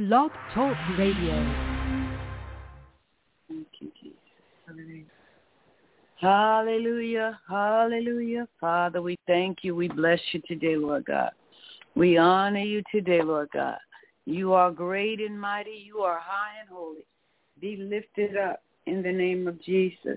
Blog Talk Radio. Thank you, Jesus. Hallelujah. Hallelujah. Hallelujah. Father, we thank you. We bless you today, Lord God. We honor you today, Lord God. You are great and mighty. You are high and holy. Be lifted up in the name of Jesus.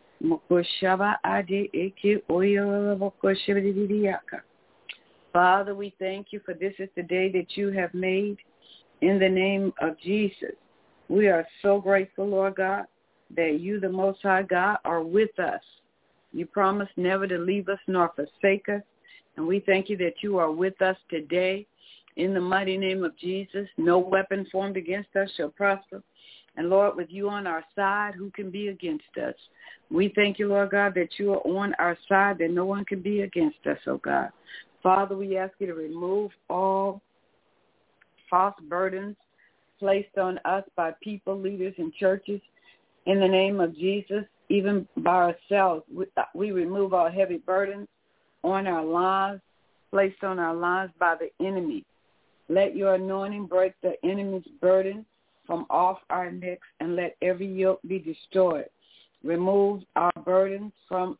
Father, we thank you for this is the day that you have made in the name of Jesus. We are so grateful, Lord God, that you, the Most High God, are with us. You promised never to leave us nor forsake us. And we thank you that you are with us today. In the mighty name of Jesus, no weapon formed against us shall prosper. And Lord, with you on our side, who can be against us? We thank you, Lord God, that you are on our side, that no one can be against us, oh God. Father, we ask you to remove all false burdens placed on us by people, leaders, and churches. In the name of Jesus, even by ourselves, we remove all heavy burdens on our lives, placed on our lives by the enemy. Let your anointing break the enemy's burden from off our necks, and let every yoke be destroyed. Remove burdens from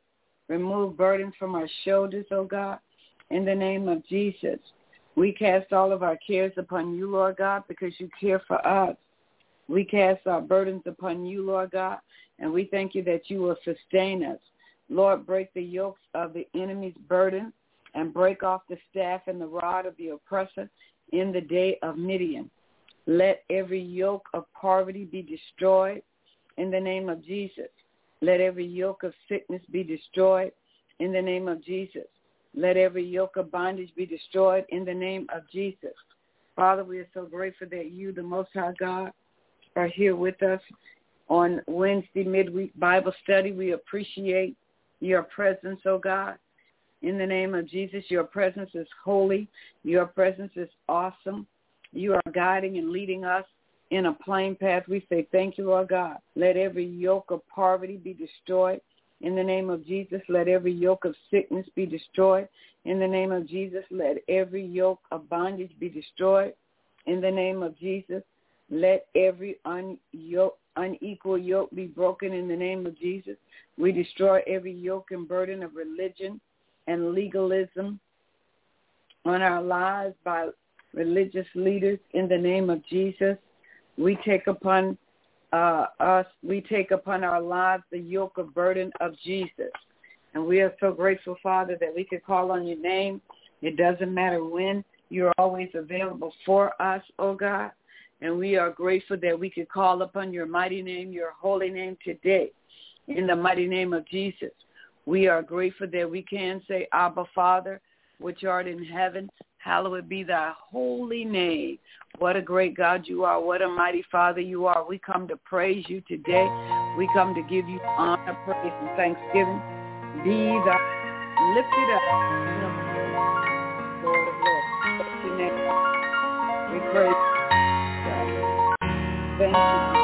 our shoulders, oh God, in the name of Jesus. We cast all of our cares upon you, Lord God, because you care for us. We cast our burdens upon you, Lord God, and we thank you that you will sustain us. Lord, break the yokes of the enemy's burden and break off the staff and the rod of the oppressor in the day of Midian. Let every yoke of poverty be destroyed in the name of Jesus. Let every yoke of sickness be destroyed in the name of Jesus. Let every yoke of bondage be destroyed in the name of Jesus. Father, we are so grateful that you, the Most High God, are here with us on Wednesday midweek Bible study. We appreciate your presence, oh God. In the name of Jesus, your presence is holy. Your presence is awesome. You are guiding and leading us in a plain path. We say thank you, Lord God. Let every yoke of poverty be destroyed. In the name of Jesus, let every yoke of sickness be destroyed. In the name of Jesus, let every yoke of bondage be destroyed. In the name of Jesus, let every unequal yoke be broken in the name of Jesus. We destroy every yoke and burden of religion and legalism on our lives by religious leaders in the name of Jesus. We take upon our lives the yoke of burden of Jesus. And we are so grateful, Father, that we could call on your name. It doesn't matter when. You're always available for us, oh God. And we are grateful that we could call upon your mighty name, your holy name today, in the mighty name of Jesus. We are grateful that we can say, Abba, Father, which art in heaven, hallowed be thy holy name. What a great God you are. What a mighty Father you are. We come to praise you today. We come to give you honor, praise, and thanksgiving. Be thou lifted up, Lord of Lords. We praise you. Thank you.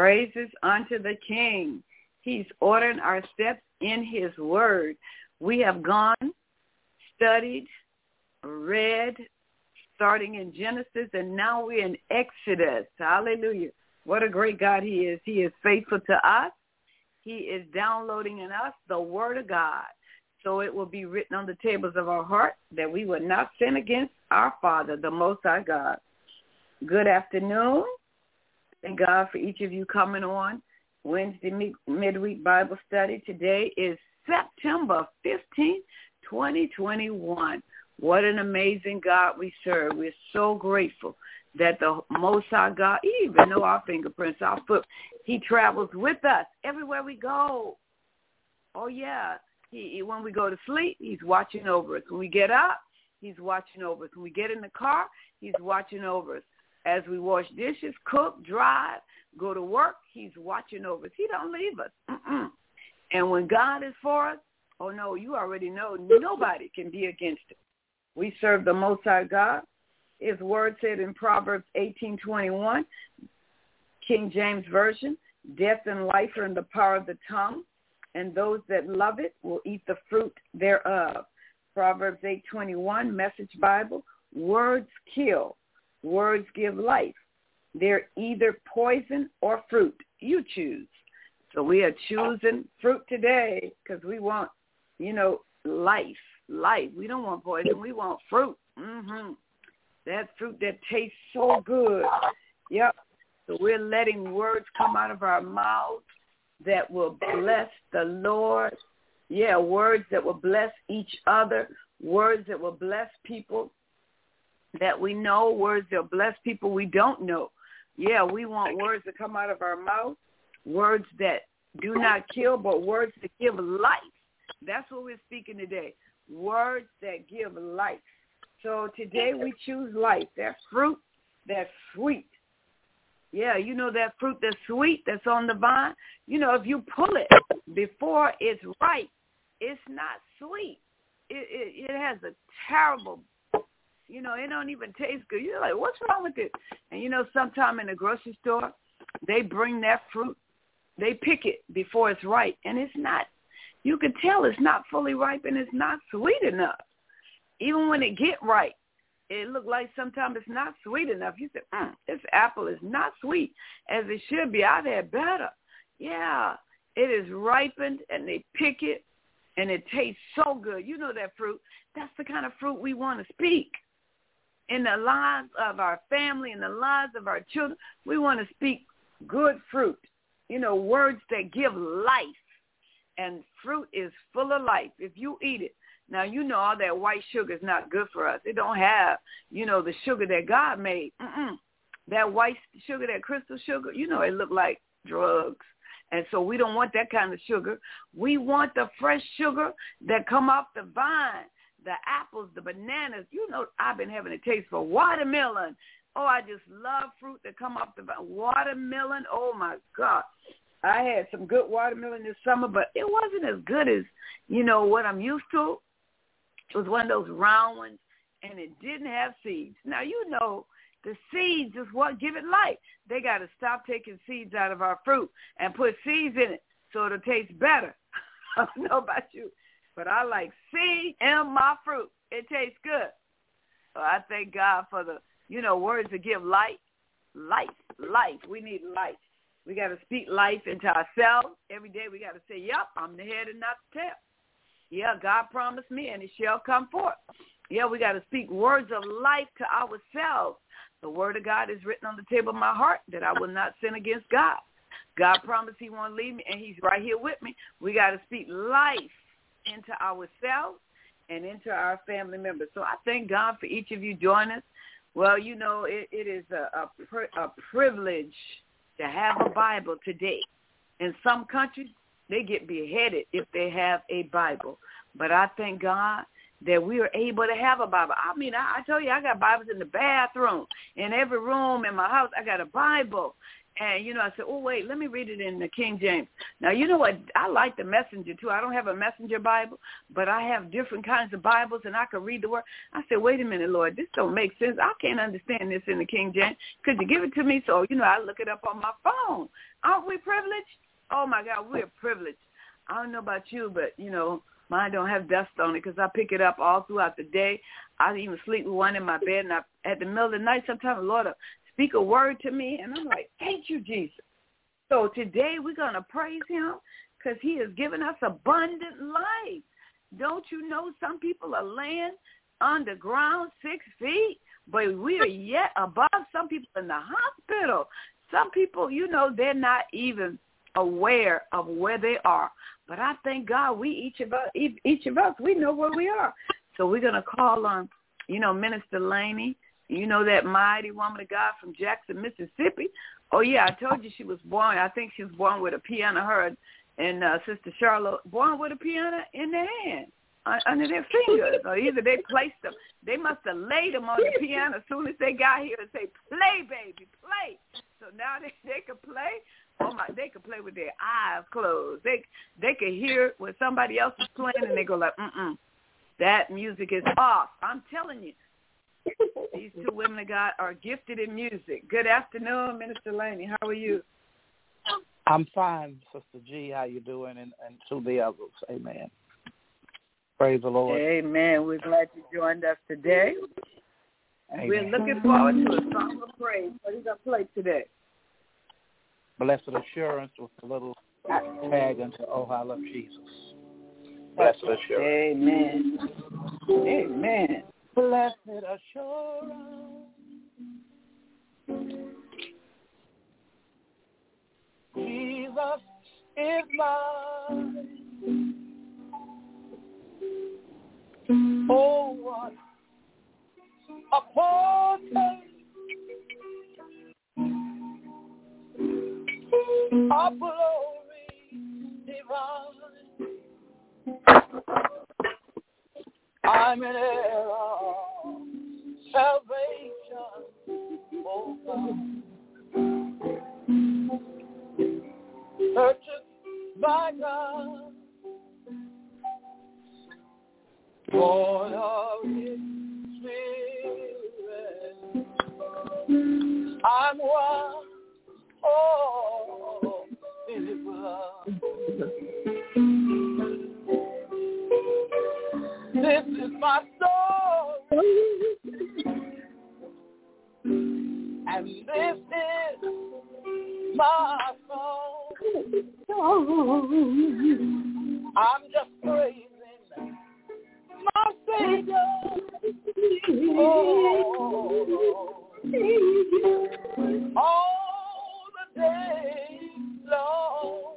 Praises unto the King. He's ordering our steps in his word. We have gone, studied, read, starting in Genesis, and now we're in Exodus. Hallelujah. What a great God he is. He is faithful to us. He is downloading in us the word of God. So it will be written on the tables of our heart that we will not sin against our Father, the Most High God. Good afternoon. Thank God for each of you coming on Wednesday midweek Bible study. Today is September 15th, 2021. What an amazing God we serve. We're so grateful that the Most High God, he even know our fingerprints, our foot. He travels with us everywhere we go. Oh, yeah. When we go to sleep, he's watching over us. When we get up, he's watching over us. When we get in the car, he's watching over us. As we wash dishes, cook, drive, go to work, he's watching over us. He don't leave us. And when God is for us, oh, no, you already know nobody can be against it. We serve the Most High God. His word said in Proverbs 18:21, King James Version, death and life are in the power of the tongue, and those that love it will eat the fruit thereof. Proverbs 8:21, Message Bible, words kill, words give life. They're either poison or fruit. You choose. So we are choosing fruit today because we want, life. We don't want poison. We want fruit. That fruit that tastes so good. Yep. So we're letting words come out of our mouths that will bless the Lord. Yeah, words that will bless each other, words that will bless people that we know, words that will bless people we don't know. Yeah, we want words that come out of our mouth, words that do not kill, but words that give life. That's what we're speaking today, words that give life. So today we choose life, that fruit that's sweet. Yeah, that fruit that's sweet, that's on the vine. If you pull it before it's ripe, it's not sweet. It has a terrible, it don't even taste good. You're like, what's wrong with it? And sometime in the grocery store, they bring that fruit. They pick it before it's ripe, and it's not. You can tell it's not fully ripe, and it's not sweet enough. Even when it get ripe, it look like sometimes it's not sweet enough. You say, this apple is not sweet as it should be. I've had better. Yeah, it is ripened, and they pick it, and it tastes so good. That fruit. That's the kind of fruit we want to speak. In the lives of our family, in the lives of our children, we want to speak good fruit. Words that give life. And fruit is full of life if you eat it. Now, all that white sugar is not good for us. It don't have, the sugar that God made. That white sugar, that crystal sugar, it look like drugs. And so we don't want that kind of sugar. We want the fresh sugar that come off the vine, the apples, the bananas. I've been having a taste for watermelon. Oh, I just love fruit that come off the vine. Watermelon, oh, my God. I had some good watermelon this summer, but it wasn't as good as, what I'm used to. It was one of those round ones, and it didn't have seeds. Now, the seeds is what give it life. They got to stop taking seeds out of our fruit and put seeds in it so it'll taste better. I don't know about you, but I like seed in my fruit. It tastes good. So I thank God for the, words that give life. Life. We need life. We got to speak life into ourselves. Every day we got to say, yep, I'm the head and not the tail. Yeah, God promised me, and it shall come forth. Yeah, we got to speak words of life to ourselves. The word of God is written on the table of my heart that I will not sin against God. God promised he won't leave me, and he's right here with me. We got to speak life into ourselves and into our family members. So I thank God for each of you joining us. Well, it is a privilege to have a Bible today. In some countries, they get beheaded if they have a Bible. But I thank God that we are able to have a Bible. I mean, I tell you, I got Bibles in the bathroom. In every room in my house, I got a Bible. And, you know, I said, oh, wait, let me read it in the King James. Now, you know what? I like the Messenger, too. I don't have a Messenger Bible, but I have different kinds of Bibles, and I can read the word. I said, wait a minute, Lord, this don't make sense. I can't understand this in the King James. Could you give it to me? So, you know, I look it up on my phone. Aren't we privileged? Oh, my God, we're privileged. I don't know about you, but, you know, mine don't have dust on it because I pick it up all throughout the day. I even sleep with one in my bed, and at the middle of the night, sometimes the Lord speak a word to me, and I'm like, thank you, Jesus. So today we're going to praise him because he has given us abundant life. Don't you know some people are laying underground 6 feet, but we are yet above some people in the hospital. Some people, you know, they're not even aware of where they are. But I thank God each of us, we know where we are. So we're going to call on, you know, Minister Laney. You know that mighty woman of God from Jackson, Mississippi. Oh, yeah, I told you she was born. I think she was born with a piano, her and Sister Charlotte, born with a piano in their hand, under their fingers. Or either they placed them. They must have laid them on the piano as soon as they got here and say, play, baby, play. So now they can play. Oh, my, they can play with their eyes closed. They can hear when somebody else is playing, and they go like, that music is off. I'm telling you. These two women of God are gifted in music. Good afternoon, Minister Laney. How are you? I'm fine, Sister G. How you doing? And to the others. Amen. Praise the Lord. Amen. We're glad you joined us today. Amen. We're looking forward to a song of praise. What are you going to play today? Blessed Assurance with a little tag into Oh, I Love Jesus. Blessed Assurance. Amen. Amen. Blessed assurance, Jesus is mine. Oh, what a foretaste of glory divine. I'm in heir of salvation, oh God. Purchased by God, born of His Spirit. I'm one, oh, in His blood. This is my story, and this is my song. I'm just praising my Savior, all the day long.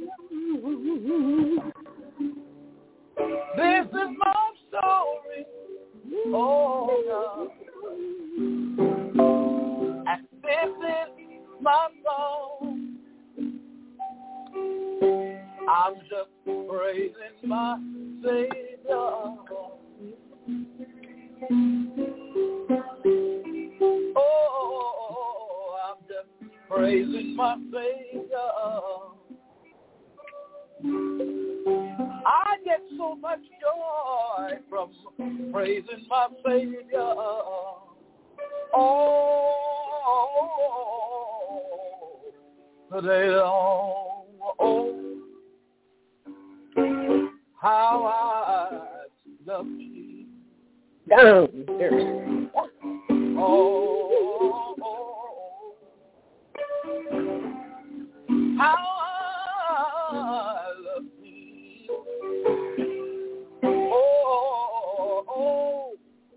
This is my story, oh God, and this is my song. I'm just praising my Savior. Oh, I'm just praising my Savior. I get so much joy from praising my Savior. Oh, the day long. Oh, how I love you. Oh, how I love you. Oh,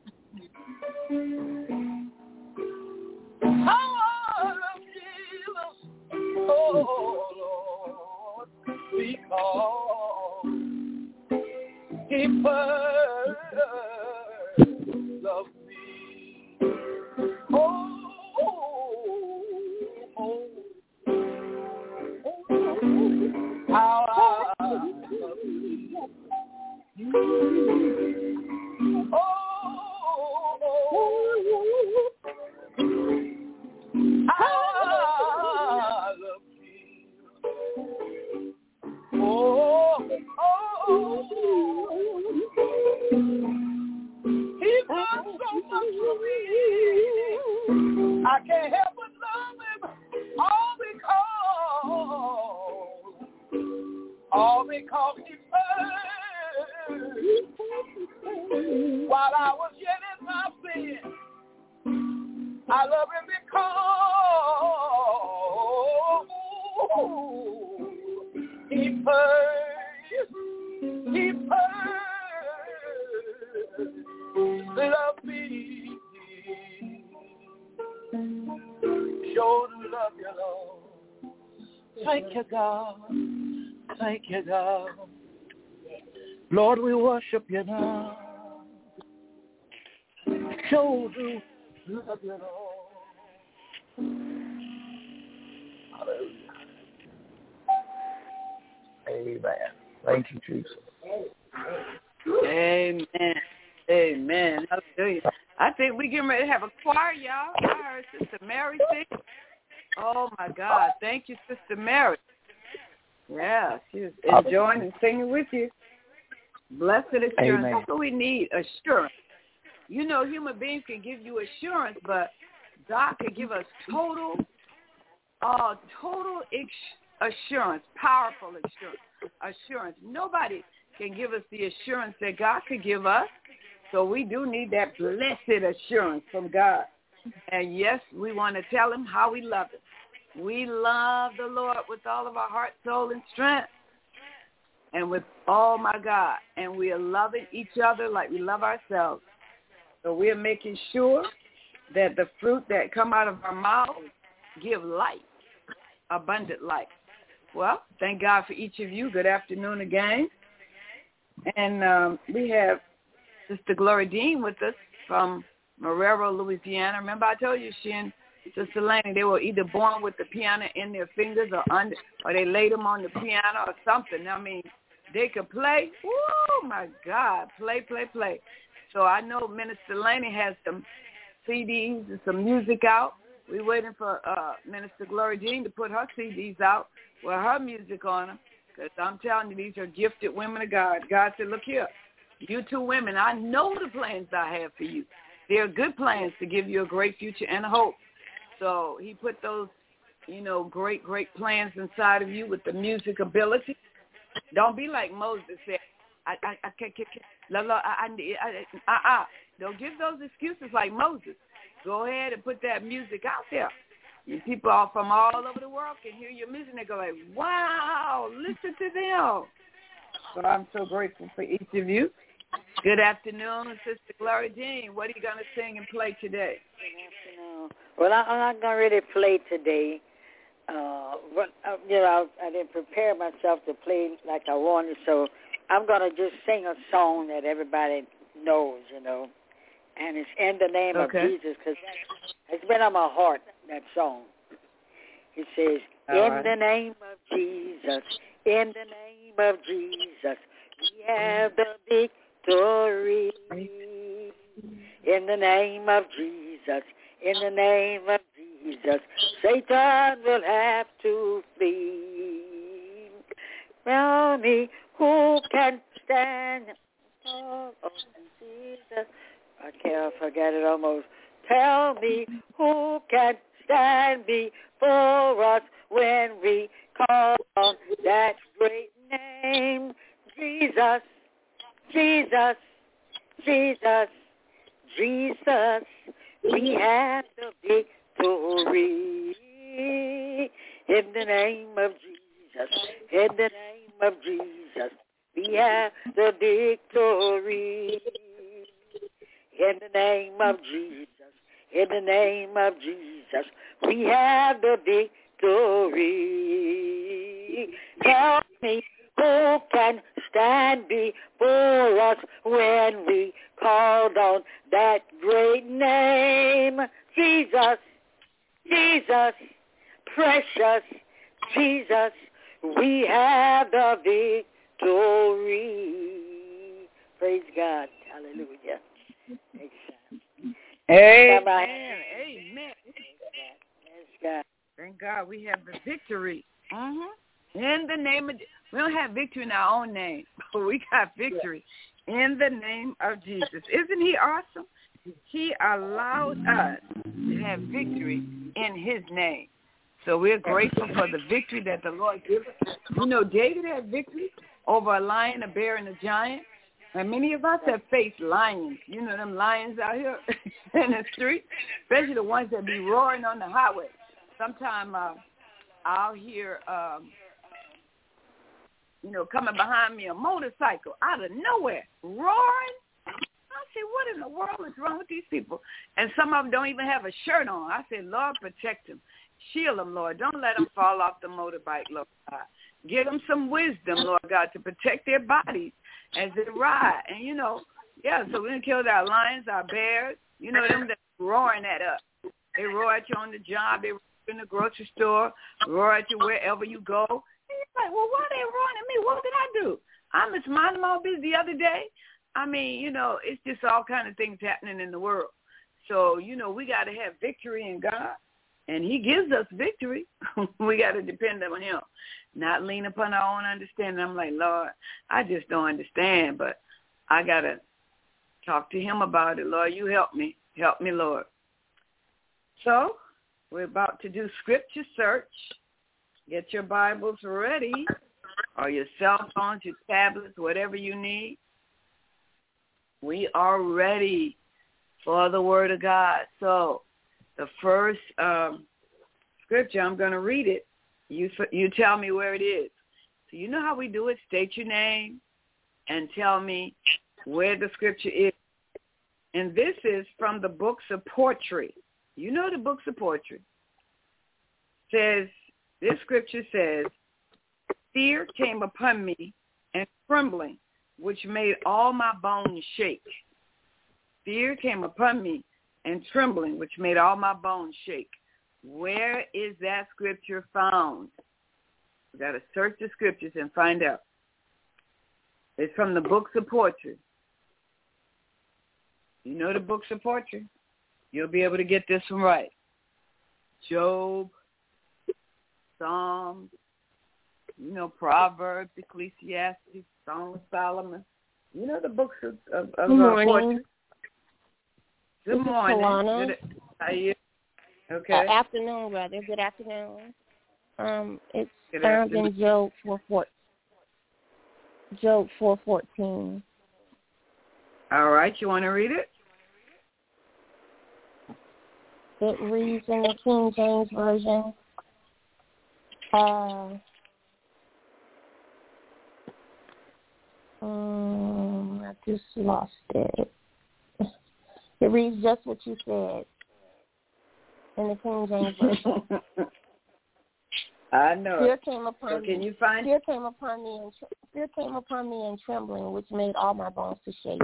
how I love Jesus. Oh, Lord, because He first loved me. How I love you. How He's done so much for me. I can't help but love him all because he first. While I was yet in my sin, I love him because he first loved me. Sure to love you, Lord. Thank you, God. Thank you, God. Lord, we worship you now. Sure to love you, Lord. Hallelujah. Amen. Thank you, Jesus. Amen. Amen. Hallelujah. I think we're getting ready to have a choir, y'all. I heard Sister Mary sing. Oh, my God. Thank you, Sister Mary. Yeah, she's enjoying and singing with you. Blessed assurance. Amen. That's what we need, assurance. You know, human beings can give you assurance, but God can give us total assurance, powerful assurance. Nobody can give us the assurance that God could give us. So we do need that blessed assurance from God. And yes, we want to tell him how we love him. We love the Lord with all of our heart, soul, and strength. And with all my God. And we are loving each other like we love ourselves. So we are making sure that the fruit that come out of our mouth give life, abundant life. Well, thank God for each of you. Good afternoon again. And we have Sister Gloria Dean with us from Marrero, Louisiana. Remember I told you she and Sister Laney, they were either born with the piano in their fingers or they laid them on the piano or something. I mean, they could play. Oh, my God. Play. So I know Minister Laney has some CDs and some music out. We're waiting for Minister Gloria Jean to put her CDs out with her music on them. Because I'm telling you, these are gifted women of God. God said, look here, you two women, I know the plans I have for you. They're good plans to give you a great future and a hope. So he put those, great plans inside of you with the music ability. Don't be like Moses said, I can't, Don't give those excuses like Moses. Go ahead and put that music out there. And people from all over the world can hear your music and they go like, wow, listen to them. So I'm so grateful for each of you. Good afternoon, Sister Gloria Jean. What are you going to sing and play today? Good afternoon. Well, I'm not going to really play today. I didn't prepare myself to play like I wanted, so I'm going to just sing a song that everybody knows, and it's in the name of Jesus, because it's been on my heart, that song. It says, the name of Jesus, in the name of Jesus, we have the victory. In the name of Jesus, in the name of Jesus, Satan will have to flee. Tell me who can stand. Oh, Jesus. I can't forget it almost. Tell me who can stand before us when we call on that great name. Jesus, Jesus, Jesus, Jesus. We have the victory. In the name of Jesus, in the name of Jesus, we have the victory. In the name of Jesus, in the name of Jesus, we have the victory. Tell me who can stand before us when we called on that great name. Jesus, Jesus, precious Jesus, we have the victory. Praise God. Hallelujah. Amen. Amen. Praise God. Thank God we have the victory. In the name of, we don't have victory in our own name. we got victory in the name of Jesus. Isn't he awesome? He allowed us to have victory in his name. So we're grateful for the victory that the Lord gives us. You know, David had victory over a lion, a bear, and a giant. And many of us have faced lions. You know them lions out here in the street, especially the ones that be roaring on the highway. Sometimes I'll hear, coming behind me a motorcycle out of nowhere, roaring. I say, what in the world is wrong with these people? And some of them don't even have a shirt on. I say, Lord, protect them. Shield them, Lord. Don't let them fall off the motorbike, Lord God. Give them some wisdom, Lord God, to protect their bodies as they ride. And, so we done killed our lions, our bears, them that roaring at us. They roar at you on the job. They roar in the grocery store, roar at you wherever you go. And you're like, well, why are they roaring at me? What did I do? I'm just minding my own business the other day. I mean, it's just all kind of things happening in the world. So, we got to have victory in God. And he gives us victory. We got to depend on him, not lean upon our own understanding. I'm like, Lord, I just don't understand, but I got to talk to him about it. Lord, you help me. Help me, Lord. So we're about to do scripture search. Get your Bibles ready, or your cell phones, your tablets, whatever you need. We are ready for the Word of God. So the first scripture, I'm going to read it. You tell me where it is. So you know how we do it. State your name and tell me where the scripture is. And this is from the books of poetry. You know the books of poetry. This scripture says, fear came upon me and trembling, which made all my bones shake. Fear came upon me and trembling, which made all my bones shake. Where is that scripture found? We've got to search the scriptures and find out. It's from the books of poetry. You know the books of poetry? You'll be able to get this one right. Job, Psalms, Proverbs, Ecclesiastes, Song of Solomon. You know the books of poetry. Good morning. How are you? Okay. Afternoon, rather. Good afternoon. It's found in Job 4:14. All right. You want to read it? It reads in the King James Version. I just lost it. It reads just what you said in the King James Version. I know. Fear came upon me. Can you find? Fear came upon me and trembling, which made all my bones to shake.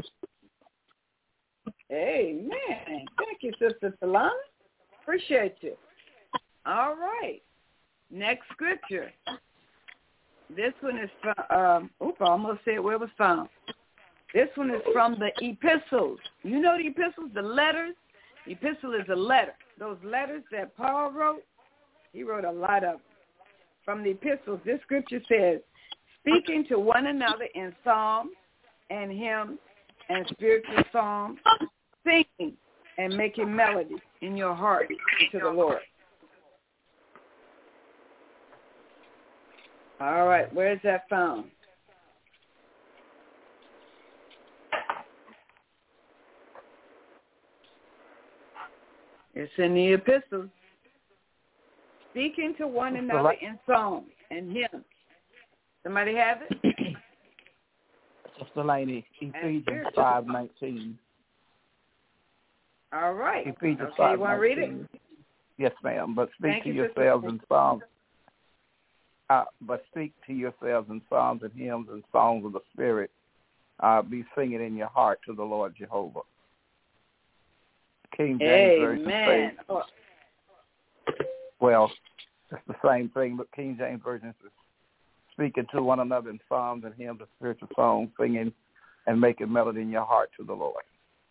Amen. Thank you, Sister Solana. Appreciate you. All right. Next scripture. This one is from. I almost said where it was found. This one is from the epistles. You know the epistles, the letters? The epistle is a letter. Those letters that Paul wrote, he wrote a lot of them. From the epistles, this scripture says, speaking to one another in psalms and hymns and spiritual songs, singing and making melody in your heart to the Lord. All right, where is that found? It's in the epistles. Speaking to one another in songs and hymns. Somebody have it? Sister Lady, Ephesians 5:19. All right. Ephesians 5:19. You want to read it? Yes, ma'am. But speak to yourselves in psalms. But speak to yourselves in psalms and hymns and songs of the Spirit. Be singing in your heart to the Lord Jehovah. King James Version says, well, it's the same thing, but King James Version is speaking to one another in psalms and hymns and spiritual songs, singing and making melody in your heart to the Lord.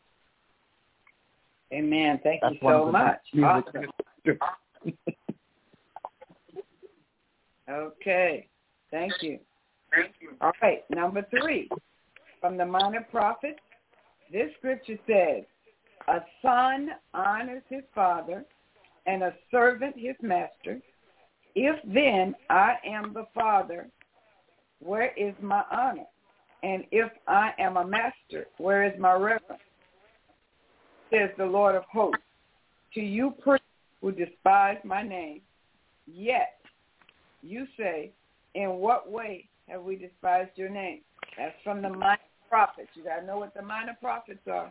Amen. Thank you so much. Awesome. Okay. Thank you. All right, number 3. From the Minor Prophets, this scripture says, a son honors his father and a servant his master. If then I am the father, where is my honor? And if I am a master, where is my reverence? Says the Lord of hosts. To you priests who despise my name, yet you say, in what way have we despised your name? That's from the Minor Prophets. You got to know what the Minor Prophets are.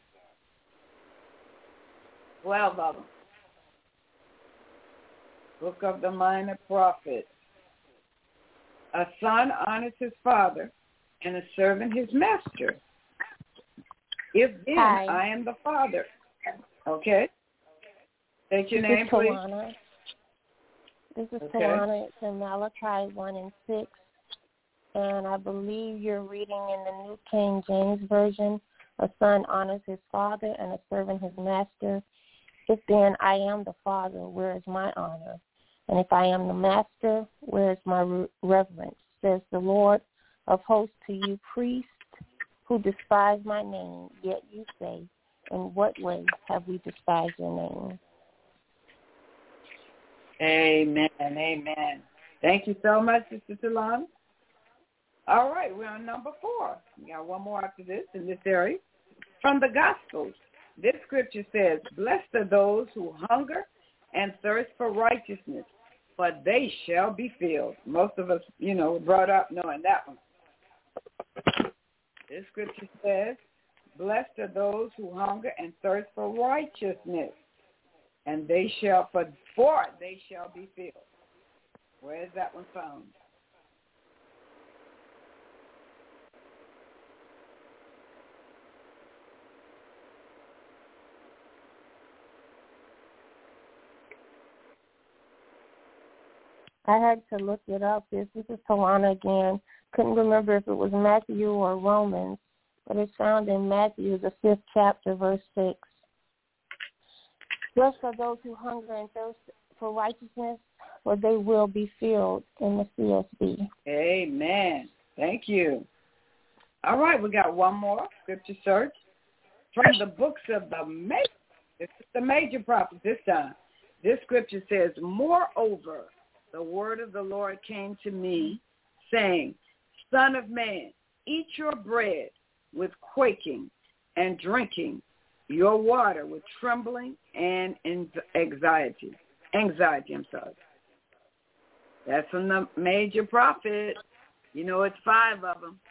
12 of them. Book of the Minor Prophets. A son honors his father, and a servant his master. If then I am the father. Okay. State your name, please. Tawana. This is Tawana. It's in Malachi 1 and 6. And I believe you're reading in the New King James Version. A son honors his father and a servant his master. If then I am the father, where is my honor? And if I am the master, where is my reverence? Says the Lord of hosts to you priests who despise my name, yet you say, in what way have we despised your name? Amen, amen. Thank you so much, Sister Talana. All right, we're on number 4. We got one more after this in this area. From the Gospels, this scripture says, blessed are those who hunger and thirst for righteousness, for they shall be filled. Most of us, were brought up knowing that one. This scripture says, blessed are those who hunger and thirst for righteousness, and they shall, for they shall be filled. Where is that one found? I had to look it up. This is Tawana again. Couldn't remember if it was Matthew or Romans, but it's found in Matthew, the 5th chapter, verse 6. Blessed are those who hunger and thirst for righteousness, for they will be filled, in the CSB. Amen. Thank you. All right, we got one more scripture search from the books of the major prophets this time. This scripture says, moreover, the word of the Lord came to me, saying, Son of man, eat your bread with quaking and drinking your water with trembling and anxiety. That's from the major prophet. It's 5 of them.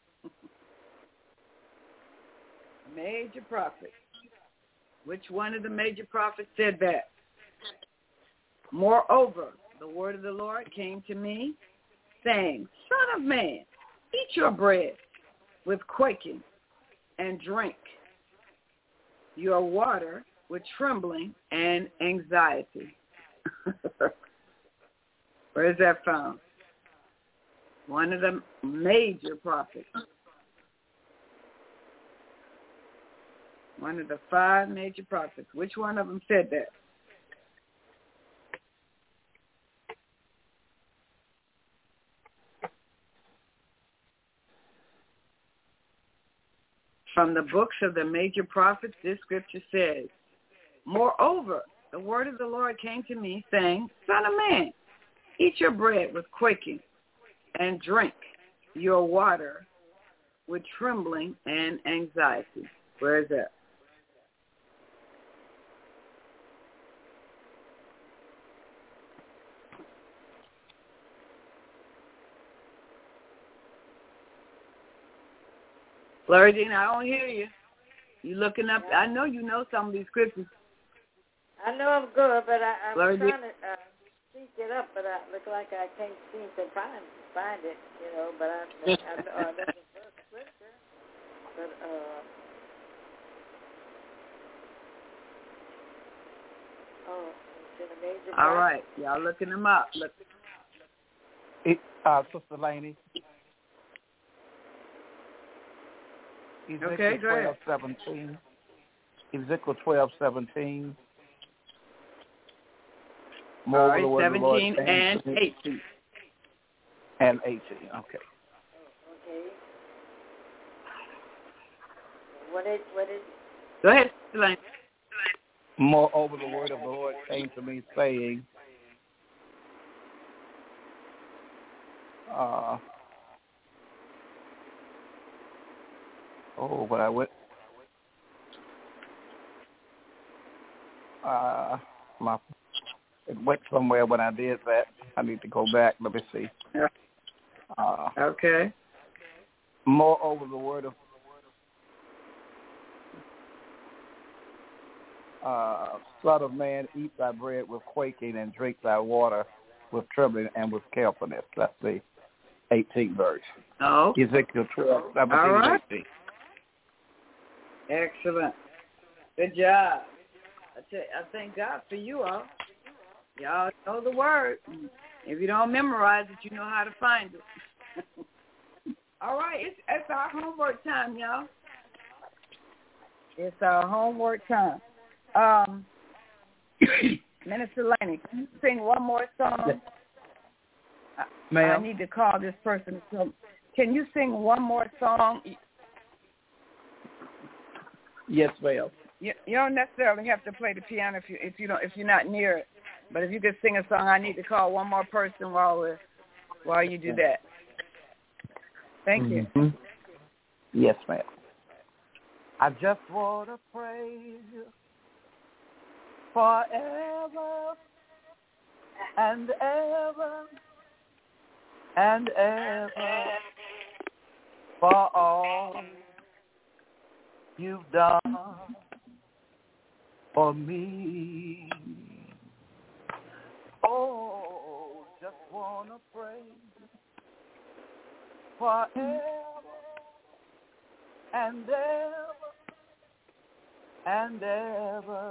Major prophet. Which one of the major prophets said that? Moreover, the word of the Lord came to me, saying, Son of man, eat your bread with quaking and drink your water with trembling and anxiety. Where is that found? One of the major prophets. One of the 5 major prophets. Which one of them said that? From the books of the major prophets, this scripture says, moreover, the word of the Lord came to me, saying, Son of man, eat your bread with quaking and drink your water with trembling and anxiety. Where is that? Florida, I don't hear you. You looking up? I know you know some of these scriptures. I know I'm good, but I'm Florida. trying to seek it up, but I look like I can't seem to find it, But I know that's the first scripture. But it's in a major. All right, y'all looking them up. Look. Sister Laney. Okay, go ahead. 12:17. Ezekiel 12:17. All right, 17 and 18. And 18, okay. What is? Go ahead, Elaine. Moreover, the word of the Lord came to me, saying, but I went. It went somewhere when I did that. I need to go back. Let me see. Okay. Moreover, the word of Son of man, eat thy bread with quaking and drink thy water with trembling and with carefulness. That's the 18th verse. Oh. Ezekiel 12, 17, all right. 18. Excellent. Good job. I thank God for you all. Y'all know the word. If you don't memorize it, you know how to find it. All right, it's our homework time, y'all. It's our homework time. Minister Laney, can you sing one more song? Ma'am? I need to call this person. Can you sing one more song? Yes, ma'am. You don't necessarily have to play the piano if you're not near it. But if you could sing a song, I need to call one more person while you do that. Thank you. Yes, ma'am. I just want to praise you forever and ever and ever for all you've done for me. Oh, just want to praise you forever and ever and ever.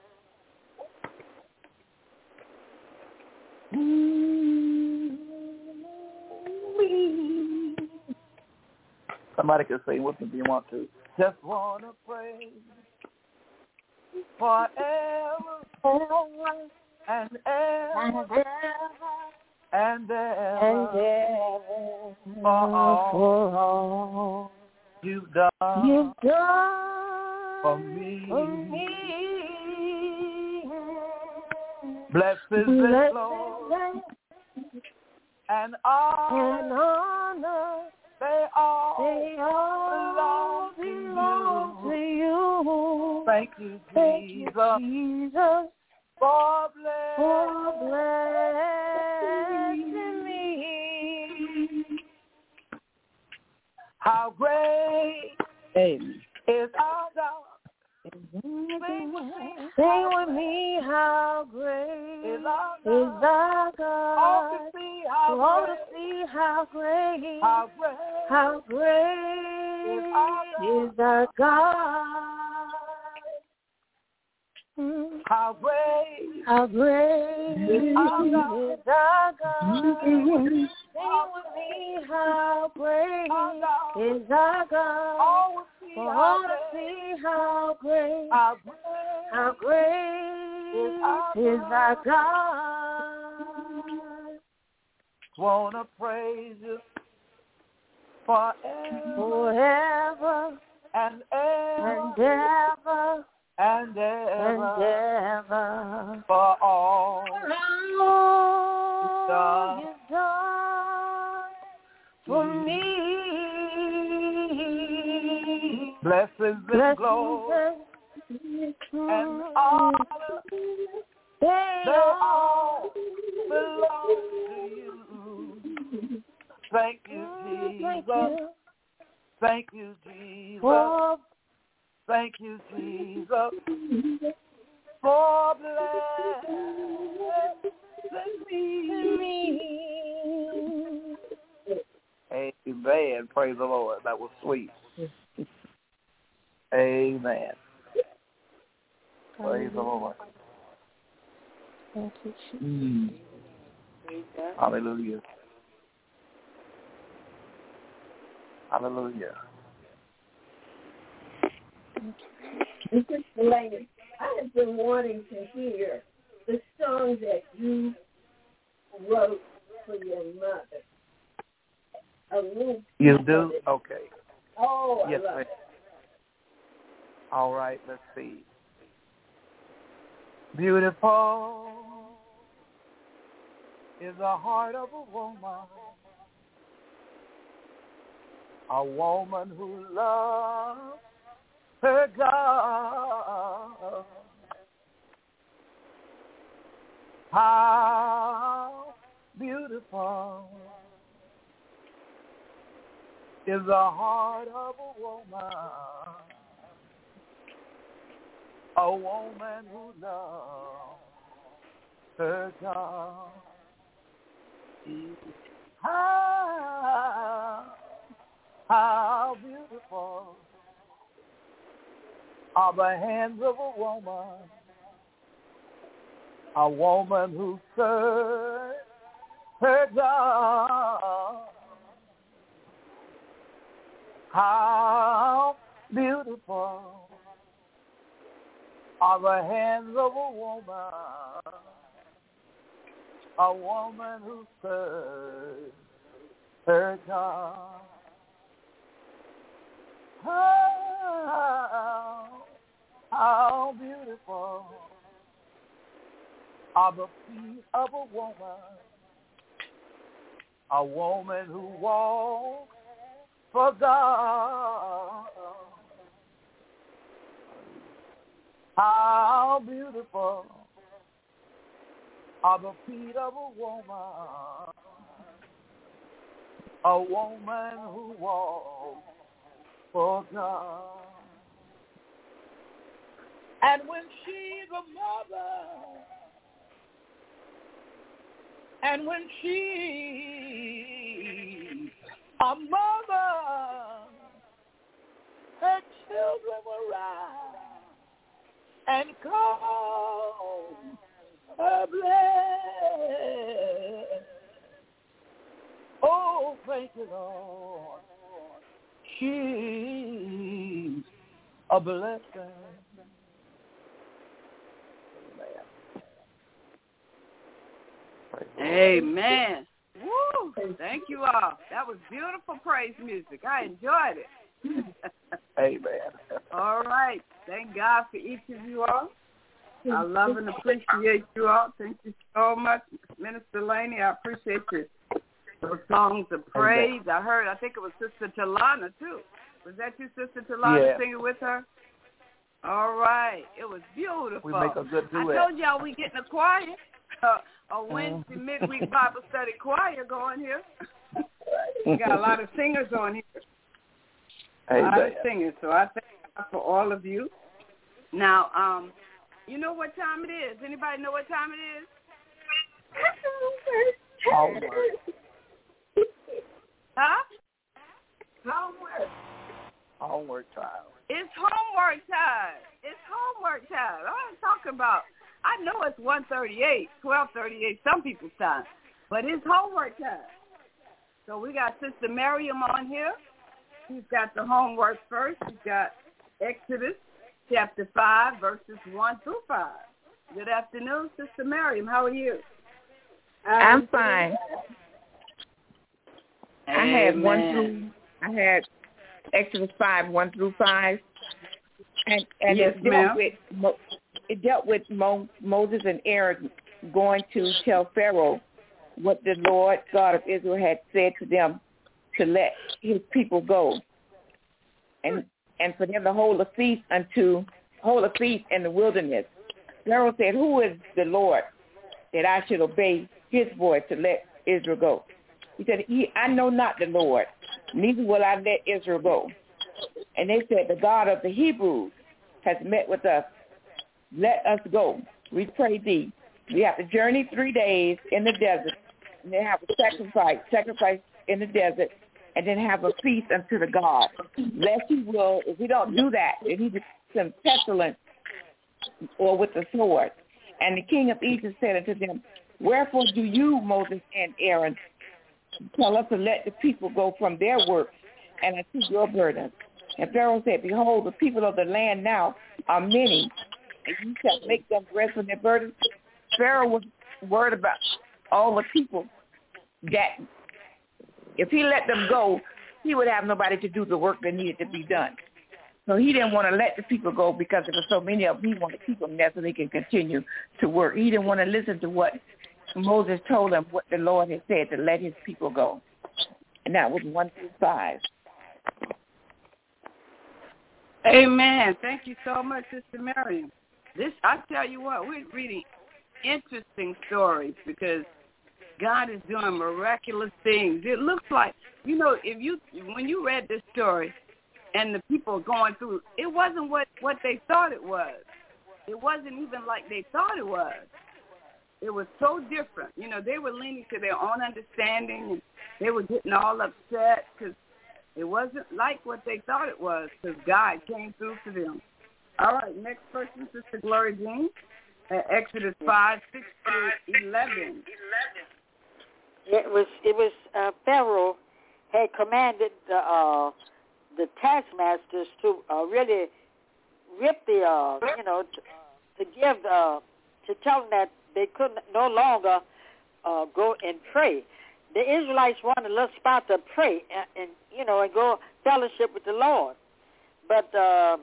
Somebody can sing with me if you want to. Just want to praise you forever and ever and ever for all you've done for me. Blessed is the Lord and honor. They all belong to you. Thank you, Jesus, for blessing me. How great is our God. Sing with me, how great is our God. All to see how great, how great is our God. How great is our God. Sing with me, how great is our God. All to see how great is our God. Wanna praise you forever and ever and ever for all you've done for me. Blessings and glory and honor, they all belong to you. Thank you, Jesus. Thank you, Jesus. Thank you, Jesus, for blessing me. Amen. Praise the Lord. That was sweet. Amen. Praise the Lord. Thank you, Jesus. Hallelujah. Hallelujah. Mrs. Delaney, I have been wanting to hear the song that you wrote for your mother. You do? Okay. Oh, I yes, love it. All right, let's see. Beautiful is the heart of a woman who loves her God. How beautiful is the heart of a woman who loves her God. How beautiful are the hands of a woman who serves her God. How beautiful are the hands of a woman who serves her God. How beautiful are the feet of a woman who walks for God. How beautiful are the feet of a woman who walks for God. And when she's a mother, and when she's a mother, her children will rise and call her blessed. Oh, thank you, Lord. She's a blessing. Amen. Woo! Thank you all. That was beautiful praise music. I enjoyed it. Amen. All right. Thank God for each of you all. I love and appreciate you all. Thank you so much, Minister Laney. I appreciate you. Those songs of praise. I think it was Sister Talana, too. Was that you, Sister Talana, singing with her? All right. It was beautiful. We make a good duet. I told y'all we getting a choir. A Wednesday midweek Bible study choir going here. We got a lot of singers on here. A lot of singers. So I thank God for all of you. Now, you know what time it is? Anybody know what time it is? Homework. Huh? Homework time. It's homework time. It's homework time. I'm talking about, I know it's 12:38, some people's time, but it's homework time. So we got Sister Miriam on here. She's got the homework first. She's got Exodus chapter 5, verses 1 through 5. Good afternoon, Sister Miriam. How are you? I'm fine. I had Exodus 5, 1 through 5, and yes, it dealt with Moses and Aaron going to tell Pharaoh what the Lord God of Israel had said to them to let his people go, and for them to hold a feast in the wilderness. Pharaoh said, "Who is the Lord that I should obey his voice to let Israel go?" He said, "I know not the Lord, neither will I let Israel go." And they said, "The God of the Hebrews has met with us. Let us go. We pray thee." We have to journey 3 days in the desert, and then have a sacrifice in the desert, and then have a feast unto the God. Lest he will, if we don't do that, then he will send pestilence or with the sword. And the king of Egypt said unto them, "Wherefore do you, Moses and Aaron, tell us to let the people go from their work and unto your burden?" And Pharaoh said, "Behold, the people of the land now are many, and you shall make them rest from their burdens." Pharaoh was worried about all the people, that if he let them go, he would have nobody to do the work that needed to be done. So he didn't want to let the people go because there were so many of them. He wanted to keep them there so they could continue to work. He didn't want to listen to what Moses told him, what the Lord had said, to let his people go. And that was 1-5. Amen. Thank you so much, Sister Miriam. I tell you what, we're reading interesting stories because God is doing miraculous things. It looks like, when you read this story and the people going through, it wasn't what they thought it was. It wasn't even like they thought it was. It was so different. They were leaning to their own understanding, and they were getting all upset because it wasn't like what they thought it was because God came through for them. All right, next person, Sister Gloria Jean, Exodus 5, 6 through 11. It was Pharaoh had commanded the taskmasters to really rip to give to tell them that they could no longer go and pray. The Israelites wanted a little spot to pray and go fellowship with the Lord. But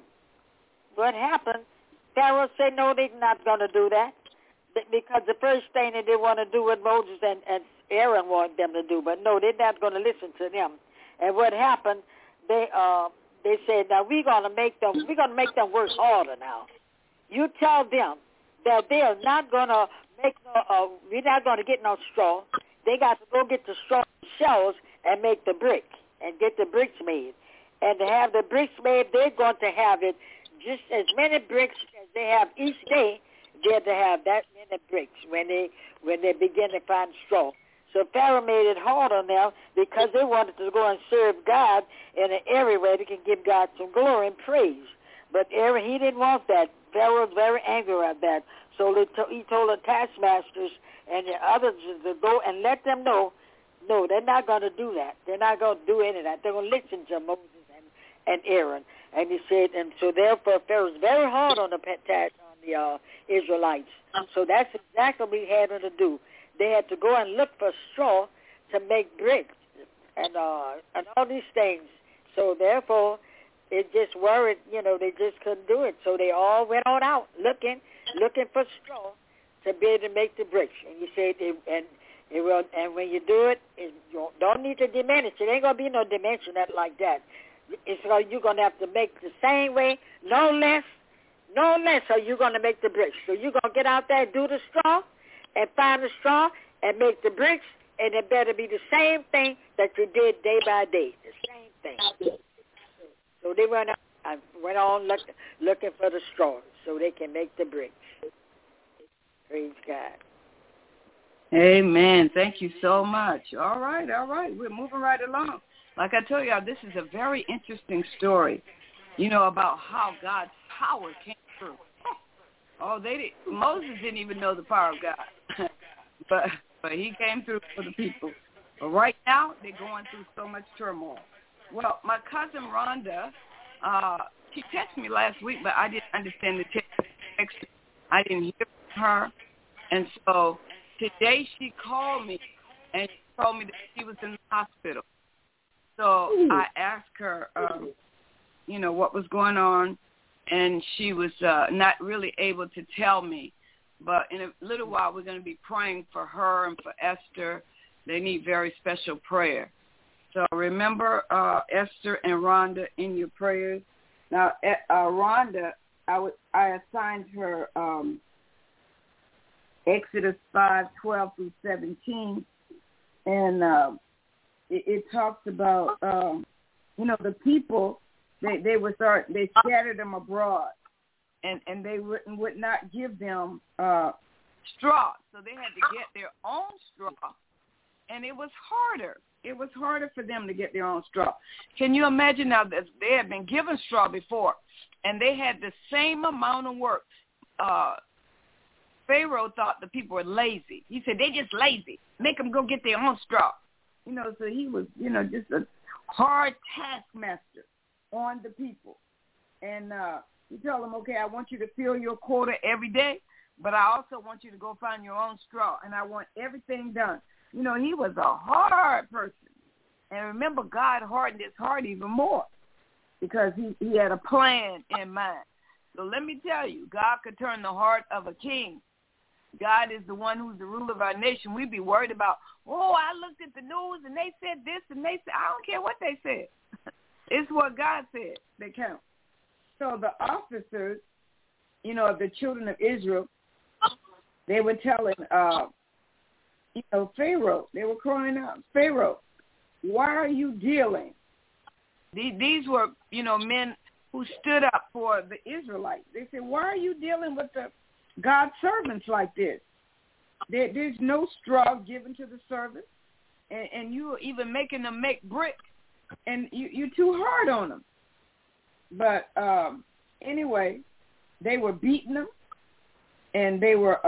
what happened? Pharaoh said, no, they're not going to do that because the first thing that they want to do what Moses and Aaron wanted them to do. But no, they're not going to listen to them. And what happened? They said, now we're going to make them work harder now. You tell them that they are not going to we're not going to get no straw. They got to go get the straw shells and make the brick and get the bricks made. And to have the bricks made, they're going to have it just as many bricks as they have each day. They're to have that many bricks when they begin to find straw. So Pharaoh made it hard on them because they wanted to go and serve God in an area where they can give God some glory and praise. But Aaron, he didn't want that. Pharaoh was very angry at that. So he told the taskmasters and the others to go and let them know, no, they're not going to do that. They're not going to do any of that. They're going to listen to Moses and Aaron. And he said, and so therefore Pharaoh was very hard on the Israelites. So that's exactly what he had them to do. They had to go and look for straw to make bricks and all these things. So therefore, it just worried, they just couldn't do it. So they all went on out looking for straw to be able to make the bricks. And you said, and when you do it, you don't need to diminish. It ain't gonna be no dimension like that. You're gonna have to make the same way, no less. So you're gonna make the bricks. So you're gonna get out there and do the straw, and find the straw and make the bricks, and it better be the same thing that you did day by day. The same thing. So they went on looking for the straw so they can make the bricks. Praise God. Amen. Thank you so much. All right. We're moving right along. Like I told y'all, this is a very interesting story, about how God's power came through. Moses didn't even know the power of God, but he came through for the people. But right now, they're going through so much turmoil. Well, my cousin Rhonda, she texted me last week, but I didn't understand the text. I didn't hear from her. And so today she called me, and she told me that she was in the hospital. So I asked her, what was going on, and she was not really able to tell me. But in a little while, we're going to be praying for her and for Esther. They need very special prayer. So remember Esther and Rhonda in your prayers. Now, Rhonda, I assigned her Exodus 5:12 through 17, and it talks about the people. They scattered them abroad, and they would not give them straw, so they had to get their own straw, and it was harder. It was harder for them to get their own straw. Can you imagine now that they had been given straw before, and they had the same amount of work? Pharaoh thought the people were lazy. He said, they just lazy. Make them go get their own straw. So he was, just a hard taskmaster on the people. And he told them, okay, I want you to fill your quota every day, but I also want you to go find your own straw, and I want everything done. He was a hard person. And remember, God hardened his heart even more. because he had a plan in mind. So let me tell you, God could turn the heart of a king. God is the one who's the ruler of our nation. We'd be worried about, I looked at the news and they said this and they said, I don't care what they said. It's what God said that counts. So the officers, of the children of Israel, they were telling, Pharaoh, they were crying out, Pharaoh, why are you dealing? These were, men who stood up for the Israelites. They said, why are you dealing with the God's servants like this? There's no straw given to the servants, and you're even making them make brick, and you're too hard on them. But anyway, they were beating them, and they were,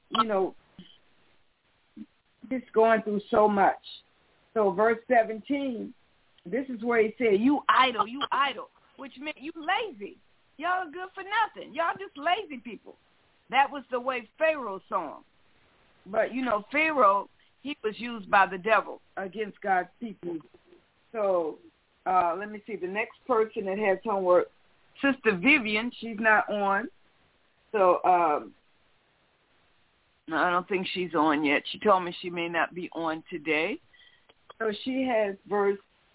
just going through so much. So verse 17, this is where he said, you idle, which meant you lazy. Y'all are good for nothing. Y'all just lazy people. That was the way Pharaoh saw him. But, Pharaoh, he was used by the devil against God's people. So let me see. The next person that has homework, Sister Vivian, she's not on. So I don't think she's on yet. She told me she may not be on today. So she has verse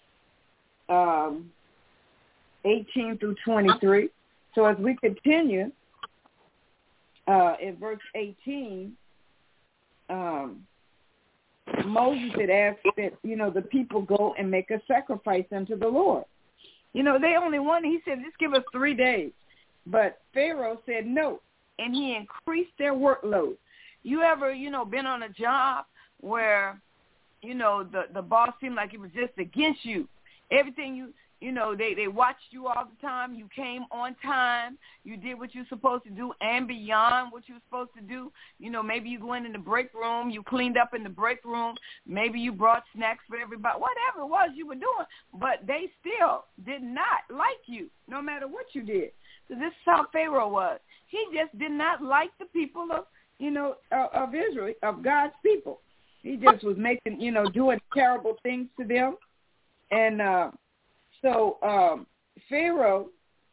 18 through 23. So as we continue, in verse 18, Moses had asked that, the people go and make a sacrifice unto the Lord. They only wanted, he said, just give us 3 days. But Pharaoh said no, and he increased their workload. You ever, been on a job where, the boss seemed like it was just against you? Everything they watched you all the time. You came on time. You did what you're supposed to do and beyond what you were supposed to do. Maybe you went in the break room. You cleaned up in the break room. Maybe you brought snacks for everybody. Whatever it was you were doing. But they still did not like you, no matter what you did. So this is how Pharaoh was. He just did not like the people of Israel, of God's people. He just was making, doing terrible things to them. And so Pharaoh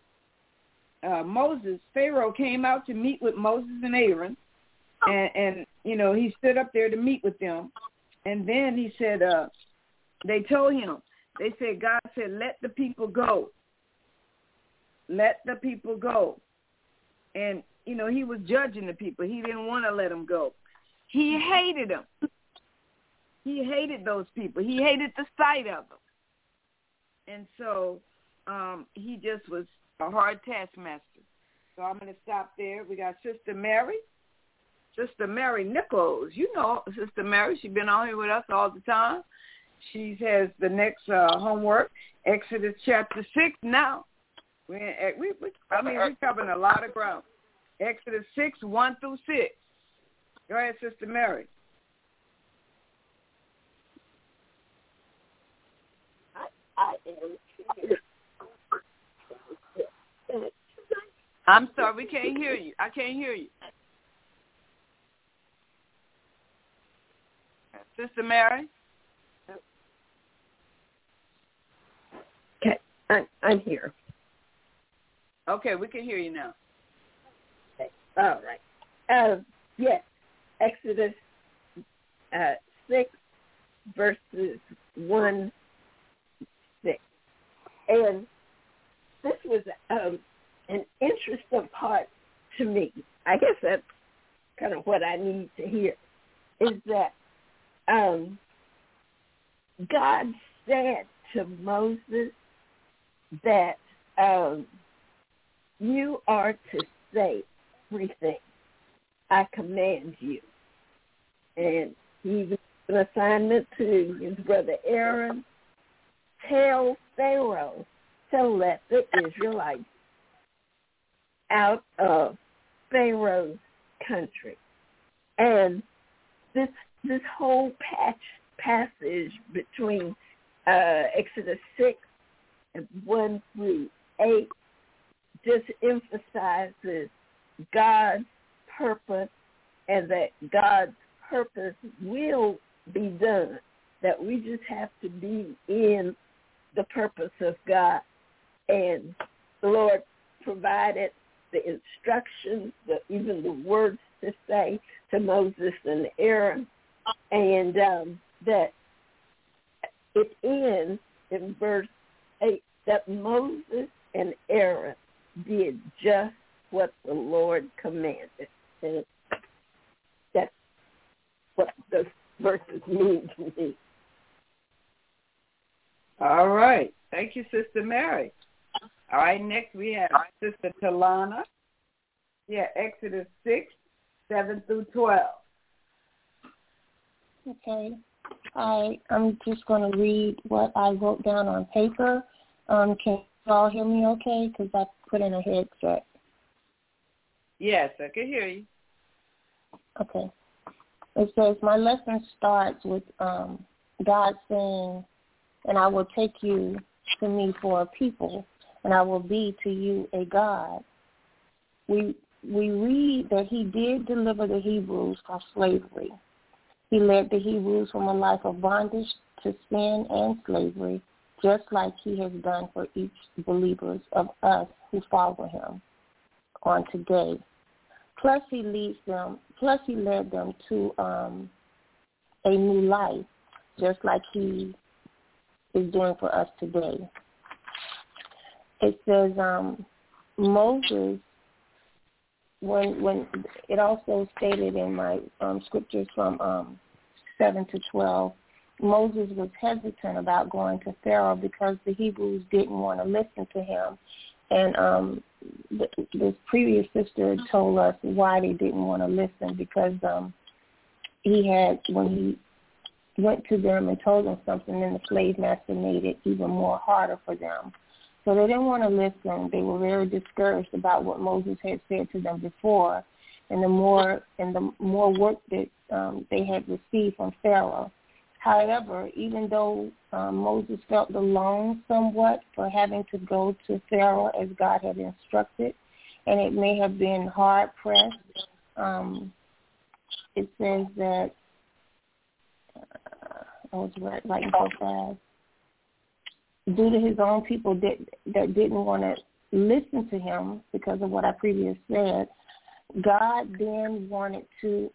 came out to meet with Moses and Aaron, and he stood up there to meet with them. And then he said, they told him, they said, God said, let the people go. Let the people go. And, he was judging the people. He didn't want to let them go. He hated them. He hated those people. He hated the sight of them. And so he just was a hard taskmaster. So I'm going to stop there. We got Sister Mary Nichols. Sister Mary. She's been on here with us all the time. She has the next homework, Exodus chapter 6 now. We're covering a lot of ground. Exodus 6, 1 through 6. Go ahead, Sister Mary. I am. I'm sorry, we can't hear you. I can't hear you. Sister Mary? Okay, I'm here. Okay, we can hear you now. Okay. All right. Yes, Exodus 6, verses 1, 6. And this was an interesting part to me. I guess that's kind of what I need to hear, is that God said to Moses that you are to say 3 things. I command you. And he gave an assignment to his brother Aaron. Tell Pharaoh to let the Israelites out of Pharaoh's country. And this whole passage between Exodus 6 and 1 through 8 just emphasizes God's purpose, and that God's purpose will be done, that we just have to be in the purpose of God. And the Lord provided the instructions, even the words to say to Moses and Aaron, and that it ends in verse 8 that Moses and Aaron did just what the Lord commanded. And that's what those verses mean to me. All right. Thank you, Sister Mary. All right, next we have Sister Talana. Yeah, Exodus 6, 7 through 12. Okay. I'm just going to read what I wrote down on paper. Can you all hear me okay? Because I put in a headset. Yes, I can hear you. Okay. It says, my lesson starts with God saying, and I will take you to me for a people, and I will be to you a God. We read that he did deliver the Hebrews from slavery. He led the Hebrews from a life of bondage to sin and slavery, just like he has done for each believer of us who follow him on today. Plus he led them to a new life, just like he is doing for us today. It says Moses, when it also stated in my scriptures from 7 to 12, Moses was hesitant about going to Pharaoh because the Hebrews didn't want to listen to him. And this previous sister told us why they didn't want to listen, because he had, when he went to them and told them something, then the slave master made it even more harder for them. So they didn't want to listen. They were very discouraged about what Moses had said to them before, and the more work that they had received from Pharaoh. However, even though Moses felt alone somewhat for having to go to Pharaoh as God had instructed, and it may have been hard-pressed, it says that, I was writing so fast, due to his own people that didn't want to listen to him because of what I previously said, God then wanted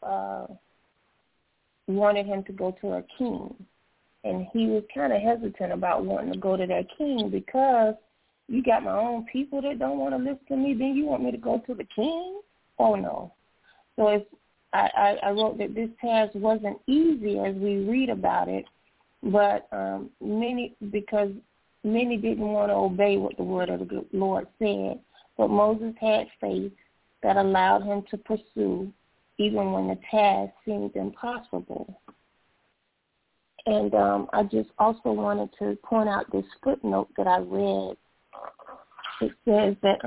him to go to a king. And he was kind of hesitant about wanting to go to that king, because you got my own people that don't want to listen to me, then you want me to go to the king? Oh, no. So I wrote that this task wasn't easy as we read about it, but many didn't want to obey what the word of the Lord said. But Moses had faith that allowed him to pursue even when the task seemed impossible. And I just also wanted to point out this footnote that I read. It says that